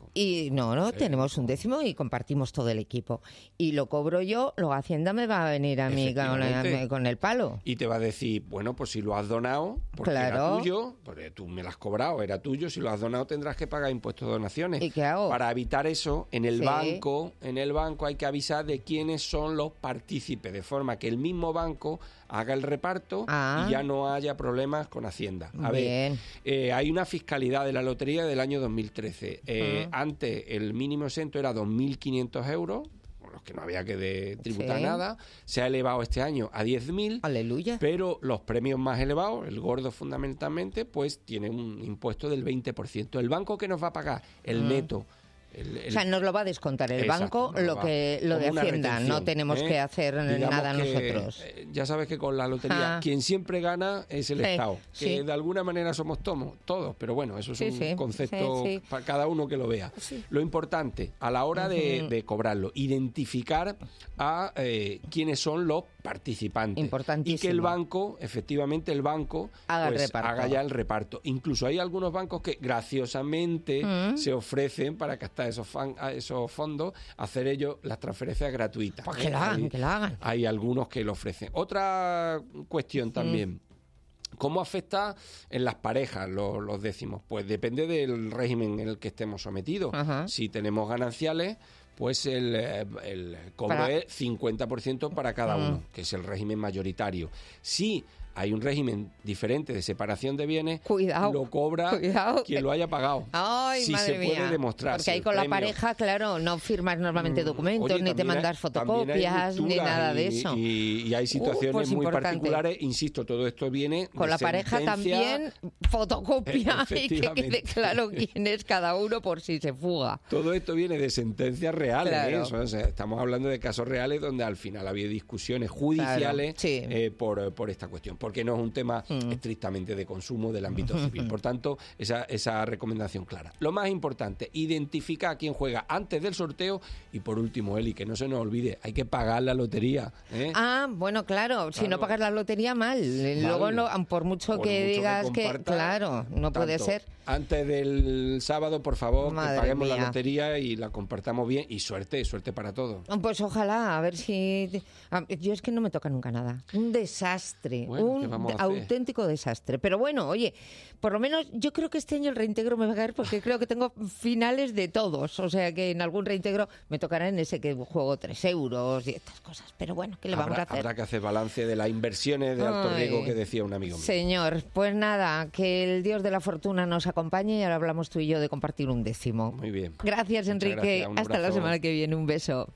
Y no, no, Sí. tenemos un décimo y compartimos todo el equipo. Y lo cobro yo, luego Hacienda me va a venir a mí con, Efectivamente. con el palo. Y te va a decir, bueno, pues si lo has donado, porque Claro. era tuyo, porque tú me lo has cobrado, era tuyo, si lo has donado tendrás que pagar impuestos de donaciones. ¿Y qué hago? Para evitar eso, en el Sí. banco, en el banco hay que avisar de quiénes son los partícipes, de forma que el mismo banco haga el reparto Ah. y ya no haya problemas con Hacienda. A Bien. ver, eh, hay una fiscalidad de la lotería del año dos mil trece. Eh, Ah. Antes el mínimo exento era dos mil quinientos euros, con los que no había que de- tributar Sí. nada. Se ha elevado este año a diez mil. Aleluya. Pero los premios más elevados, el gordo fundamentalmente, pues tiene un impuesto del veinte por ciento. El banco que nos va a pagar, el Mm. neto. El, el- O sea, nos lo va a descontar el Exacto, banco nos lo va- que lo de como una Hacienda. No retención, tenemos ¿eh? que hacer Digamos nada que, nosotros. eh, Ya sabes que con la lotería Ah. quien siempre gana es el Sí, Estado, que sí. de alguna manera somos tomo- todos, pero bueno, eso es Sí, un sí, concepto sí, sí. para cada uno que lo vea. Lo importante a la hora de, Ujú. de cobrarlo, identificar a eh, quiénes son los participantes. Importantísimo. Y que el banco, efectivamente el banco, Haga el pues, reparto. haga ya el reparto. Incluso hay algunos bancos que graciosamente Mm. se ofrecen para gastar esos, fan- a esos fondos, hacer ellos las transferencias gratuitas. Pues que ¿eh? la hagan, Hay- que la hagan. Hay algunos que lo ofrecen. Otra cuestión también. ¿Cómo afecta en las parejas los, los décimos? Pues depende del régimen en el que estemos sometidos. Ajá. Si tenemos gananciales, pues el, eh, el cobro Para- es cincuenta por ciento para cada Mm. uno, que es el régimen mayoritario. Si hay un régimen diferente de separación de bienes, Cuidado, lo cobra cuidado. quien lo haya pagado. Ay, si madre se mía. puede demostrar. Porque si ahí el con la premio- pareja, claro, no firmas normalmente Mm, documentos, oye, ni te también hay- mandas también hay fotocopias, ni rupturas nada de y- eso. Y, y hay situaciones pues muy importante. particulares. Insisto, todo esto viene Con de la pareja sentencia- también fotocopia y que Efectivamente. quede claro quién es cada uno por si se fuga. Todo esto viene de sentencias reales. Claro. ¿eh? Eso, o sea, estamos hablando de casos reales donde al final había discusiones judiciales Claro, sí. eh, por, por esta cuestión, porque no es un tema Mm. estrictamente de consumo del ámbito civil. Por tanto, esa, esa recomendación clara. Lo más importante, identificar a quién juega antes del sorteo y por último, Eli, que no se nos olvide, hay que pagar la lotería. ¿eh? Ah, bueno, claro, si no Claro. pagas la lotería, mal. Luego, no, por mucho Por que mucho que digas que, comparta, claro, no puede Tanto ser. Antes del sábado, por favor, Madre que paguemos mía. la lotería y la compartamos bien. Y suerte, suerte para todos. Pues ojalá, a ver si... a- Yo es que no me toca nunca nada. Un desastre, Bueno, ¿qué un vamos a hacer? auténtico desastre. Pero bueno, oye, por lo menos yo creo que este año el reintegro me va a caer porque creo que tengo finales de todos. O sea que en algún reintegro me tocará en ese que juego tres euros y estas cosas. Pero bueno, ¿qué le vamos habrá, a hacer? habrá que hacer balance de las inversiones de alto Ay. riesgo que decía un amigo mío. Señor, pues nada, que el Dios de la fortuna nos acompañe y ahora hablamos tú y yo de compartir un décimo. Muy bien. Gracias, Muchas Enrique. gracias, un Hasta la abrazo. semana que viene. Un beso.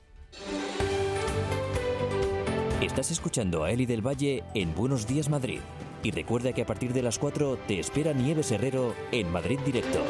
Estás escuchando a Eli del Valle en Buenos Días Madrid. Y recuerda que a partir de las cuatro te espera Nieves Herrero en Madrid Directo.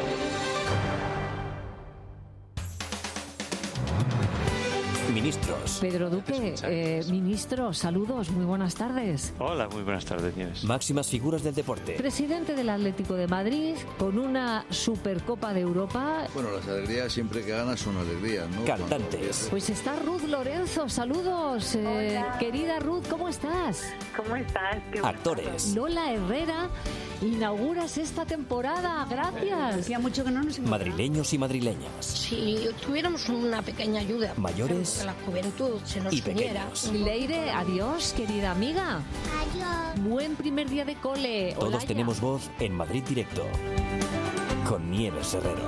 Ministros. Pedro Duque, eh, ministro, saludos, muy buenas tardes. Hola, muy buenas tardes, Nieves. Máximas figuras del deporte. Presidente del Atlético de Madrid, con una Supercopa de Europa. Bueno, las alegrías siempre que ganas son alegrías, ¿no? Cantantes. Pues está Ruth Lorenzo, saludos. eh, querida Ruth, ¿cómo estás? ¿Cómo estás? Qué Actores. Lola Herrera, inauguras esta temporada, gracias. Hacía mucho que no nos Madrileños y madrileñas. Si tuviéramos una pequeña ayuda. Mayores Que la juventud se nos y uniera. pequeños. Leire, adiós, querida amiga. Adiós. Buen primer día de cole. Todos Olaya. tenemos voz en Madrid Directo. Con Nieves Herrero.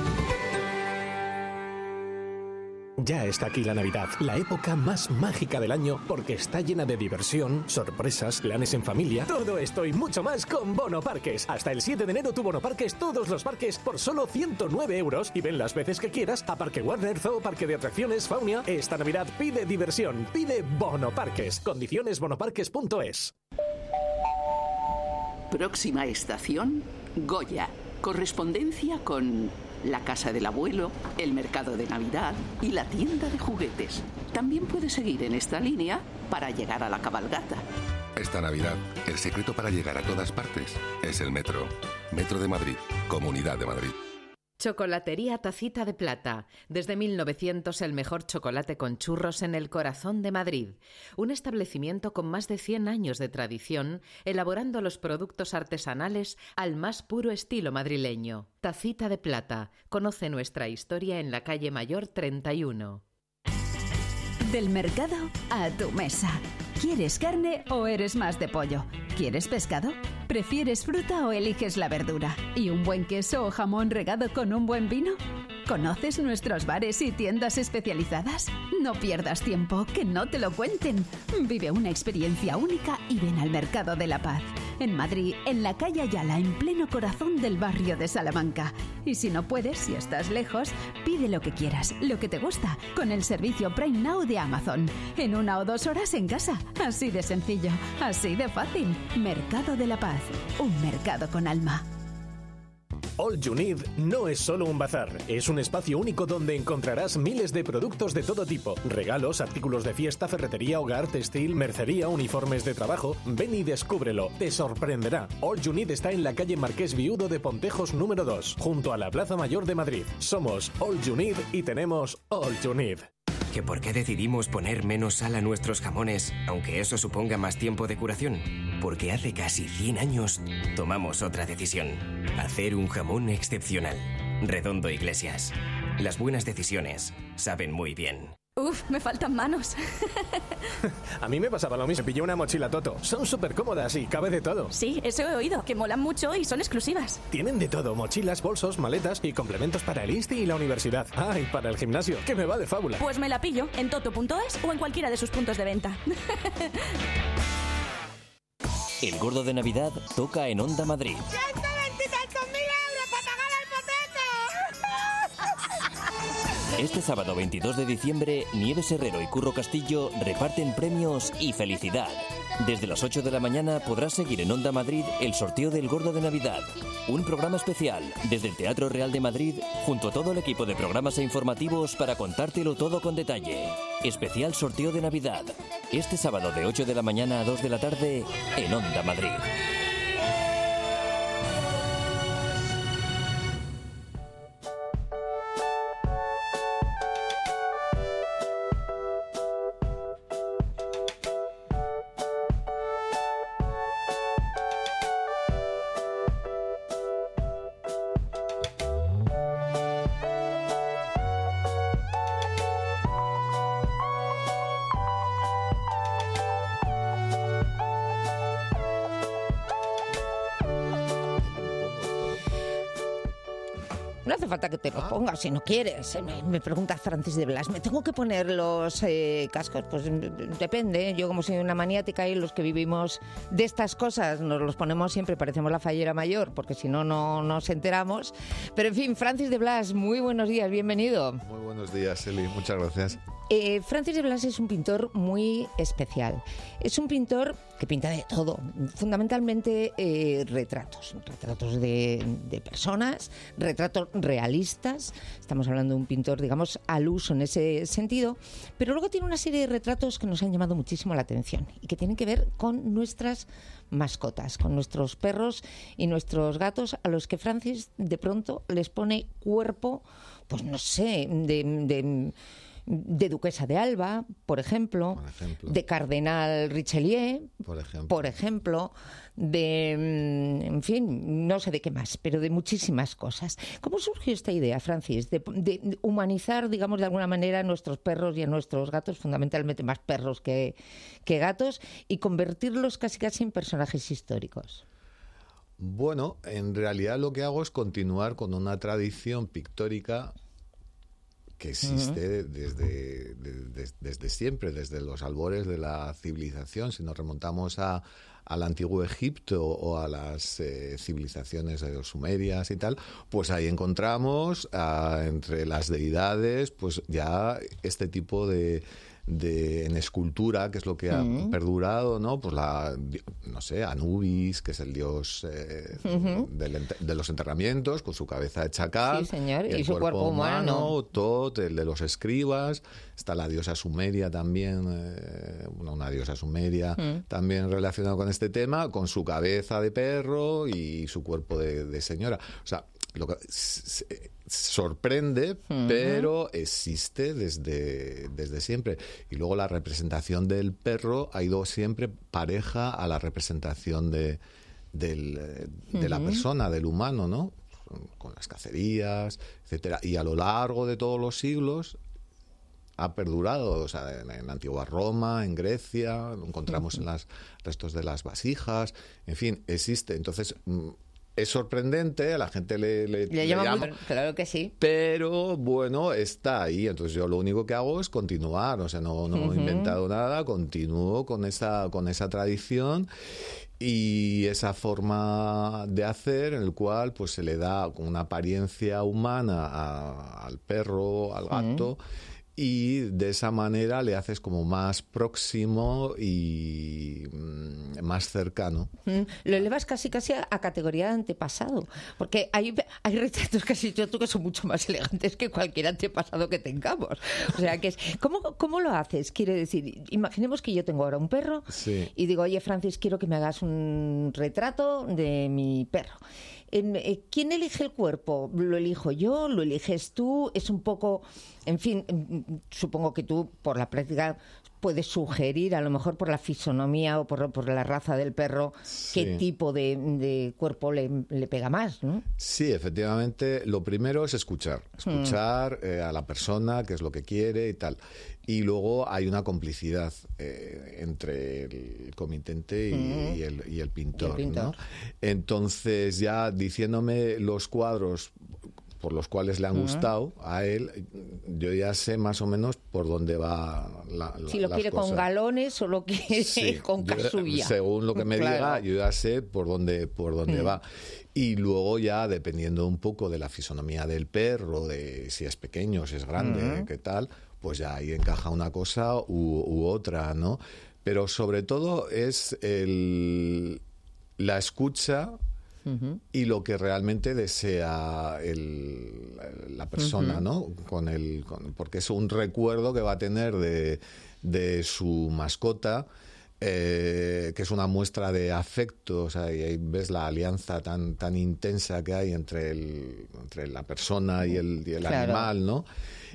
Ya está aquí la Navidad, la época más mágica del año porque está llena de diversión, sorpresas, planes en familia, todo esto y mucho más con Bono Parques. Hasta el siete de enero tu Bono Parques, todos los parques por solo ciento nueve euros y ven las veces que quieras a Parque Warner, Zoo, Parque de Atracciones, Faunia. Esta Navidad pide diversión, pide Bono Parques. Condiciones bonoparques punto es. Próxima estación, Goya. Correspondencia con la casa del abuelo, el mercado de Navidad y la tienda de juguetes. También puedes seguir en esta línea para llegar a la cabalgata. Esta Navidad, el secreto para llegar a todas partes es el metro. Metro de Madrid, Comunidad de Madrid. Chocolatería Tacita de Plata. Desde mil novecientos el mejor chocolate con churros en el corazón de Madrid. Un establecimiento con más de cien años de tradición, elaborando los productos artesanales al más puro estilo madrileño. Tacita de Plata. Conoce nuestra historia en la calle Mayor treinta y uno. Del mercado a tu mesa. ¿Quieres carne o eres más de pollo? ¿Quieres pescado? ¿Prefieres fruta o eliges la verdura? ¿Y un buen queso o jamón regado con un buen vino? ¿Conoces nuestros bares y tiendas especializadas? No pierdas tiempo, que no te lo cuenten. Vive una experiencia única y ven al Mercado de la Paz. En Madrid, en la calle Ayala, en pleno corazón del barrio de Salamanca. Y si no puedes, si estás lejos, pide lo que quieras, lo que te gusta, con el servicio Prime Now de Amazon. En una o dos horas en casa. Así de sencillo, así de fácil. Mercado de la Paz. Un mercado con alma. All You Need no es solo un bazar, es un espacio único donde encontrarás miles de productos de todo tipo. Regalos, artículos de fiesta, ferretería, hogar, textil, mercería, uniformes de trabajo. Ven y descúbrelo, te sorprenderá. All You Need está en la calle Marqués Viudo de Pontejos número dos, junto a la Plaza Mayor de Madrid. Somos All You Need y tenemos All You Need. ¿Que por qué decidimos poner menos sal a nuestros jamones, aunque eso suponga más tiempo de curación? Porque hace casi cien años tomamos otra decisión. Hacer un jamón excepcional. Redondo Iglesias. Las buenas decisiones saben muy bien. Uf, me faltan manos. A mí me pasaba lo mismo. Pillé una mochila Toto. Son súper cómodas y cabe de todo. Sí, eso he oído, que molan mucho y son exclusivas. Tienen de todo, mochilas, bolsos, maletas y complementos para el insti y la universidad. Ah, y para el gimnasio, que me va de fábula. Pues me la pillo en toto punto es o en cualquiera de sus puntos de venta. El Gordo de Navidad toca en Onda Madrid. ¡ciento veintitantos mil euros para pagar la hipoteca! Este sábado veintidós de diciembre, Nieves Herrero y Curro Castillo reparten premios y felicidad. Desde las ocho de la mañana podrás seguir en Onda Madrid el sorteo del Gordo de Navidad. Un programa especial desde el Teatro Real de Madrid junto a todo el equipo de programas e informativos para contártelo todo con detalle. Especial sorteo de Navidad. Este sábado de ocho de la mañana a dos de la tarde en Onda Madrid. No hace falta que te los pongas si no quieres. Me, me pregunta Francis de Blas, ¿me tengo que poner los eh, cascos? Pues depende. Yo, como soy una maniática, y los que vivimos de estas cosas nos los ponemos siempre, parecemos la fallera mayor, porque si no, no nos enteramos. Pero en fin, Francis de Blas, muy buenos días, bienvenido. Muy buenos días, Eli, muchas gracias. Eh, Francis de Blas es un pintor muy especial. Es un pintor que pinta de todo, fundamentalmente eh, retratos, retratos de, de personas, retratos realistas. Estamos hablando de un pintor, digamos, al uso en ese sentido, pero luego tiene una serie de retratos que nos han llamado muchísimo la atención y que tienen que ver con nuestras mascotas, con nuestros perros y nuestros gatos, a los que Francis de pronto les pone cuerpo, pues no sé, de... de de Duquesa de Alba, por ejemplo, por ejemplo. de Cardenal Richelieu, por ejemplo. por ejemplo, de, en fin, no sé de qué más, pero de muchísimas cosas. ¿Cómo surgió esta idea, Francis, de, de humanizar, digamos, de alguna manera a nuestros perros y a nuestros gatos, fundamentalmente más perros que, que gatos, y convertirlos casi casi en personajes históricos? Bueno, en realidad lo que hago es continuar con una tradición pictórica que existe uh-huh. desde, desde, desde siempre, desde los albores de la civilización. Si nos remontamos a, al antiguo Egipto o a las eh, civilizaciones de los sumerias y tal, pues ahí encontramos uh, entre las deidades pues ya este tipo de... de en escultura, que es lo que ha uh-huh. perdurado, ¿no? Pues la, no sé, Anubis, que es el dios eh, uh-huh. del, de los enterramientos, con su cabeza hecha cal, sí, señor, y, el su cuerpo, cuerpo humano, humano, Tot, el de los escribas, está la diosa sumeria también, eh, una, una diosa sumeria uh-huh. también relacionada con este tema, con su cabeza de perro y su cuerpo de, de señora. O sea, lo que, sorprende, Uh-huh. pero existe desde, desde siempre. Y luego la representación del perro ha ido siempre pareja a la representación de, del, de Uh-huh. la persona, del humano, ¿no? Con las cacerías, etcétera. Y a lo largo de todos los siglos ha perdurado, o sea, en, en antigua Roma, en Grecia, lo encontramos en los restos de las vasijas, en fin, existe. Entonces, mm, es sorprendente, a la gente le, le, Le le llama llama, muy- claro que sí. pero bueno, está ahí. Entonces yo lo único que hago es continuar, o sea, no, no Ujú. he inventado nada, continúo con esa, con esa tradición y esa forma de hacer en el cual pues se le da una apariencia humana a- al perro, al gato, y de esa manera le haces como más próximo y mm, más cercano. Mm, Lo elevas casi casi a, a categoría de antepasado, porque hay, hay retratos que has hecho tú que son mucho más elegantes que cualquier antepasado que tengamos. O sea, que es ¿cómo, cómo lo haces? Quiere decir, imaginemos que yo tengo ahora un perro Sí. y digo, oye, Francis, quiero que me hagas un retrato de mi perro. Em, eh, ¿Quién elige el cuerpo? ¿Lo elijo yo? ¿Lo eliges tú? Es un poco, en fin, em, supongo que tú por la práctica puedes sugerir, a lo mejor por la fisonomía o por, por la raza del perro, qué Sí. tipo de, de cuerpo le, le pega más, ¿no? Sí, efectivamente, lo primero es escuchar, escuchar eh, a la persona, qué es lo que quiere y tal. Y luego hay una complicidad eh, entre el comitente y, Mm. y el, y el pintor, Y el pintor. ¿no? Entonces, ya diciéndome los cuadros por los cuales le han Mm. gustado a él, yo ya sé más o menos por dónde va la, la- Si lo las quiere con cosas. galones o lo quiere Sí, con yo, casulla. según lo que me Claro. diga, yo ya sé por dónde, por dónde Mm. va. Y luego ya, dependiendo un poco de la fisonomía del perro, de si es pequeño, si es grande, Mm. qué tal, pues ya ahí encaja una cosa u, u otra, ¿no? Pero sobre todo es el, la escucha Ujú. y lo que realmente desea el- la persona, Ujú. ¿no? Con el, con- porque es un recuerdo que va a tener de, de su mascota, eh, que es una muestra de afecto, o sea, y ahí ves la alianza tan, tan intensa que hay entre, el, entre la persona y el, y el Claro. animal, ¿no?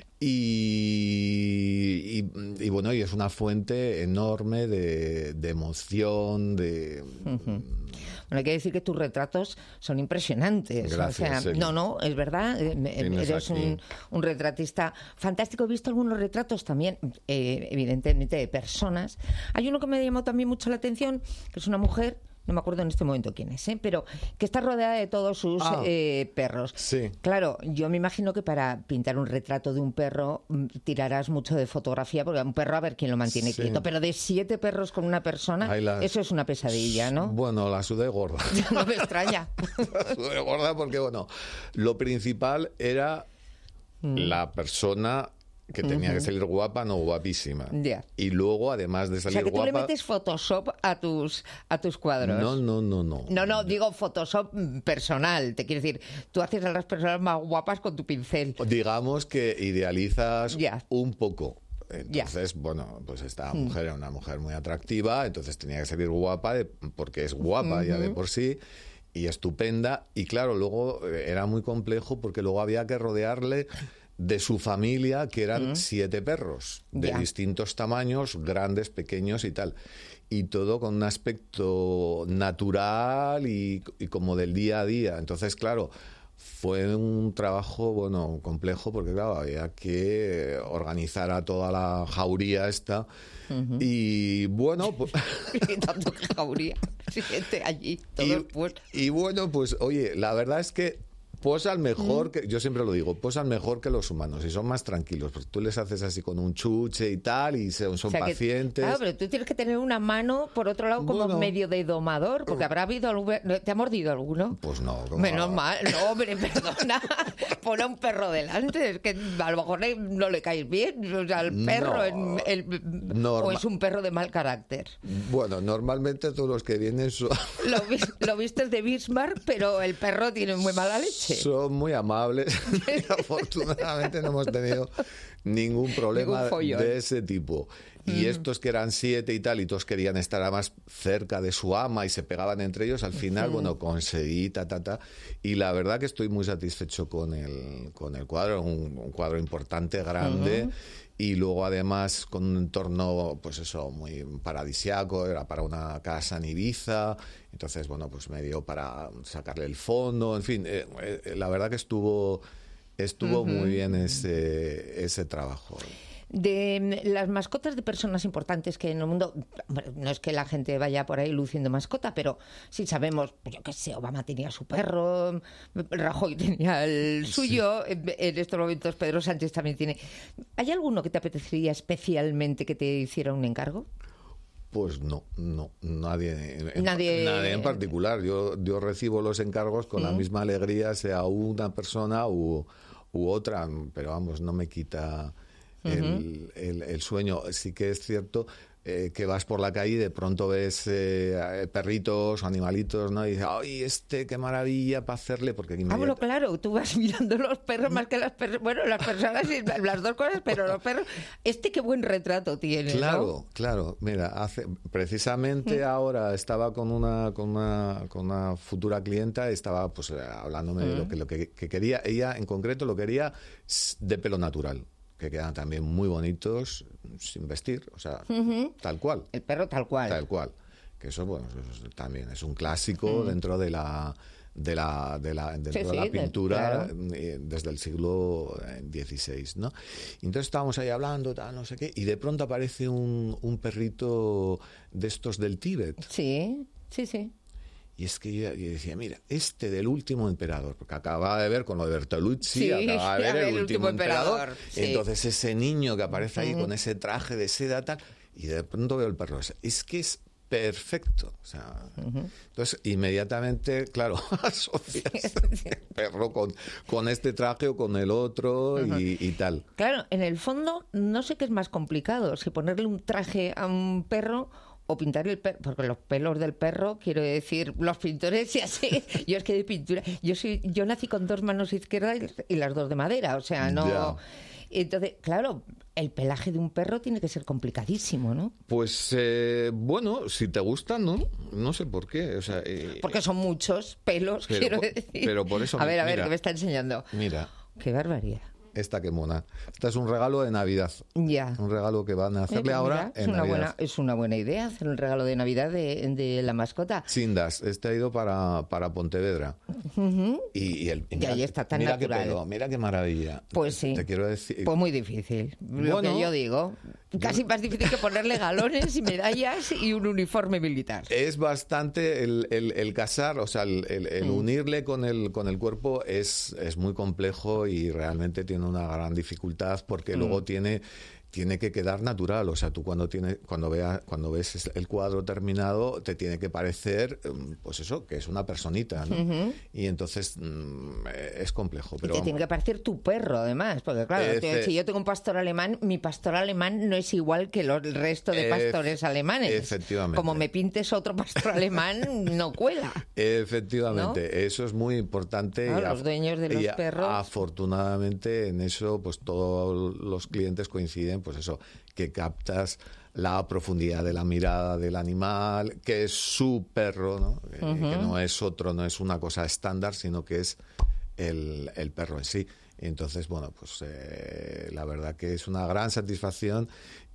Y, y- y bueno, y es una fuente enorme de, de emoción, de... Ujú. Bueno, hay que decir que tus retratos son impresionantes. Gracias, o sea, Eli. no, no, es verdad. eh, Tienes Eres aquí. un, un retratista fantástico. He visto algunos retratos también, eh, evidentemente, de personas. Hay uno que me llamó también mucho la atención, que es una mujer. No me acuerdo en este momento quién es, ¿eh? Pero que está rodeada de todos sus Ah. eh, perros. Sí. Claro, yo me imagino que para pintar un retrato de un perro mm, tirarás mucho de fotografía, porque a un perro a ver quién lo mantiene Sí. quieto. Pero de siete perros con una persona, Ahí las- eso es una pesadilla, ¿no? Bueno, la sudé gorda. No me extraña. La sudé gorda porque, bueno, lo principal era la persona que tenía Mm. Ujú. que salir guapa, no guapísima. Ya. Y luego, además de O salir sea, que tú le guapa... metes Photoshop a tus, a tus cuadros. No, no, no, no. No, no, digo Photoshop mm, personal. Te quiero decir, tú haces a las personas más guapas con tu pincel. Digamos que idealizas Ya. un poco. Entonces, bueno, pues esta Mm. mujer era una mujer muy atractiva, entonces tenía que salir guapa de- porque es guapa ya de Ujú. por sí y estupenda. Y claro, luego eh, era muy complejo porque luego había que rodearle de su familia, que eran Mm. siete perros de Ya. distintos tamaños, grandes, pequeños y tal. Y todo con un aspecto natural y, y como del día a día. Entonces, claro, fue un trabajo, bueno, complejo, porque claro, había que organizar a toda la jauría esta. Ujú. Y bueno, pues... Y tanto que jauría. Gente allí, todos y, pues. y bueno, pues oye, la verdad es que posan mejor, que yo siempre lo digo, posan mejor que los humanos y son más tranquilos, porque tú les haces así con un chuche y tal y son, son O sea que- pacientes. claro, pero tú tienes que tener una mano, por otro lado, como Bueno. medio de domador, porque habrá habido algún... ¿Te ha mordido alguno? Pues no. ¿cómo Menos va? mal, no, hombre, perdona. Pon a un perro delante, es que a lo mejor le- no le caes bien. O sea, el perro No. es, el- Norma- o es un perro de mal carácter. Bueno, normalmente todos los que vienen son, Lo, vis- lo vistes de Bismarck, pero el perro tiene muy mala leche. son muy amables y afortunadamente no hemos tenido ningún problema Ningún follón. de ese tipo. y estos que eran siete y tal, y todos querían estar más cerca de su ama y se pegaban entre ellos, al final, Sí. bueno, conseguí, ta, ta, ta. Y la verdad que estoy muy satisfecho con el, con el cuadro, un, un cuadro importante, grande. Ujú. Y luego además con un entorno, pues eso, muy paradisiaco, era para una casa en Ibiza, entonces bueno, pues me dio para sacarle el fondo, en fin, eh, eh, la verdad que estuvo, estuvo Ujú. muy bien ese, ese trabajo. De las mascotas de personas importantes que en el mundo, bueno, no es que la gente vaya por ahí luciendo mascota, pero sí sabemos, pues yo qué sé, Obama tenía su perro, Rajoy tenía el suyo, en, en estos momentos Pedro Sánchez también tiene. ¿Hay alguno que te apetecería especialmente que te hiciera un encargo? Pues no, no, nadie, en, Nadie- nadie en particular. Yo, yo recibo los encargos con la Mm. misma alegría, sea una persona u, u otra, pero vamos, no me quita el, Ujú. el- el sueño. Sí que es cierto eh, que vas por la calle y de pronto ves eh, perritos o animalitos, ¿no? Y dices, ¡ay, este, qué maravilla para hacerle! Porque Ah, bueno, inmediata- claro, tú vas mirando los perros más que las personas, bueno, las personas y las dos cosas, pero los perros, este qué buen retrato tiene, ¿no? Claro, claro. Mira, hace, precisamente ahora estaba con una, con una con una futura clienta, estaba pues eh, hablándome de lo Mm. que lo que, que quería. Ella en concreto lo quería s- de pelo natural, que quedan también muy bonitos sin vestir, o sea, Ujú. tal cual. El perro tal cual. Tal cual. Que eso, bueno, eso es- también es un clásico Mm. dentro de la de la de la dentro Sí, de sí, la de- pintura claro. eh, desde el siglo dieciséis, ¿no? Y entonces estábamos ahí hablando, tal, no sé qué, y de pronto aparece un, un perrito de estos del Tíbet. Sí, sí, sí. Y es que yo, yo decía, mira, este del último emperador, porque acababa de ver con lo de Bertolucci, Sí, acababa de ver el, último emperador. emperador, sí. Entonces ese niño que aparece ahí Ujú. con ese traje de seda, tal, y de pronto veo el perro. Es que es perfecto. O sea, entonces, inmediatamente, claro, asocias el perro con, con este traje o con el otro Ujú. y, y tal. Claro, en el fondo no sé qué es más complicado, si ponerle un traje a un perro o pintar el perro, porque los pelos del perro, quiero decir, los pintores y así, yo es que de pintura, yo soy, yo nací con dos manos izquierdas y las dos de madera, o sea, no... Ya. Entonces, claro, el pelaje de un perro tiene que ser complicadísimo, ¿no? Pues eh, bueno, si te gusta, ¿no? No sé por qué. O sea, eh, Porque son muchos pelos, Pero quiero por- decir. pero por eso, A ver, a ver, mira. ¿qué me está enseñando? mira, Qué barbaridad. esta que mona. Esta es un regalo de Navidad. Ya. Un regalo que van a hacerle Eh, ahora mira, es en una Navidad. buena es una buena idea hacer un regalo de Navidad de, de la mascota. Sindas, este ha ido para, para Pontevedra. Ujú. Y, y el, Y ahí está tan mira natural. qué pelo, mira qué maravilla. Pues sí. Te quiero decir. Pues muy difícil, lo Bueno, que yo digo. Casi más difícil que ponerle galones y medallas y un uniforme militar. Es bastante el, el, el casar, o sea, el, el- el Mm. unirle con el, con el cuerpo es, es muy complejo y realmente tiene una gran dificultad porque Mm. luego tiene, tiene que quedar natural. O sea, tú cuando, tiene, cuando, veas, cuando ves el cuadro terminado te tiene que parecer, mm, pues eso, que es una personita, ¿no? Ujú. Y entonces mm, es complejo. Y Pero te vamos. tiene que parecer tu perro, además. Porque, claro, Efe- te- si yo tengo un pastor alemán, mi pastor alemán no es igual que los- el resto de Ef- pastores alemanes. efectivamente. Como me pintes otro pastor alemán, no cuela. Efectivamente, eso es muy importante. Claro, y af- los dueños de los y a- perros. Afortunadamente en eso, pues todos los clientes coinciden, pues eso, que captas la profundidad de la mirada del animal, que es su perro, ¿no? Que- Ujú. que no es otro, no es una cosa estándar, sino que es el, el perro en sí. Entonces, bueno, pues eh, la verdad que es una gran satisfacción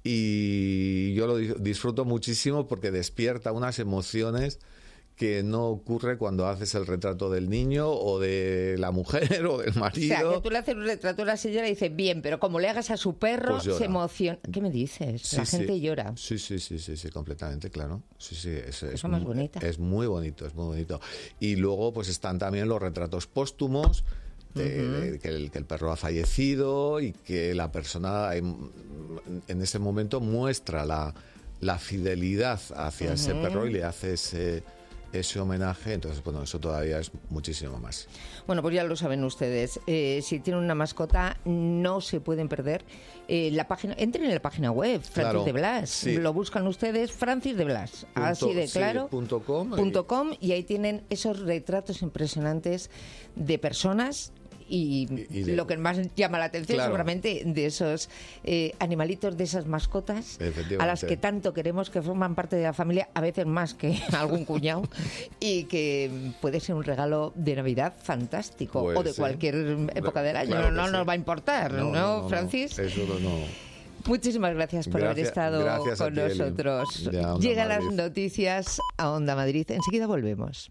y yo lo di- disfruto muchísimo porque despierta unas emociones que no ocurre cuando haces el retrato del niño o de la mujer o del O sea, marido. que tú le haces un retrato a una señora y dices, bien, pero como le hagas a su perro, Pues llora. se emociona. ¿Qué me dices? Sí, La sí. gente llora. Sí, sí, sí, sí, sí, completamente, claro. Sí, sí, es, es Cosa más mu- bonita. Es muy bonito, es muy bonito. Y luego, pues están también los retratos póstumos. De, Ujú. de que, el, que el perro ha fallecido y que la persona en, en ese momento muestra la, la fidelidad hacia ese Ujú. perro y le hace ese, ese homenaje. Entonces, bueno, eso todavía es muchísimo más. Bueno, pues ya lo saben ustedes. Eh, si tienen una mascota, no se pueden perder eh, la página. Entren en la página web, Francis Claro, de Blas. sí. Lo buscan ustedes, Francis de Blas. Punto- así de sí, claro. punto com, punto com, y ahí tienen esos retratos impresionantes de personas y, y de, lo que más llama la atención claro. seguramente de esos eh, animalitos, de esas mascotas a las que tanto queremos, que forman parte de la familia, a veces más que algún cuñado, y que puede ser un regalo de Navidad fantástico, pues o de sí. cualquier época del año. Claro no sí. nos va a importar, ¿no, no, no, no Francis? No, eso no. Muchísimas gracias por gracias, haber estado gracias con ti, nosotros. Llegan las noticias a Onda Madrid. Enseguida volvemos.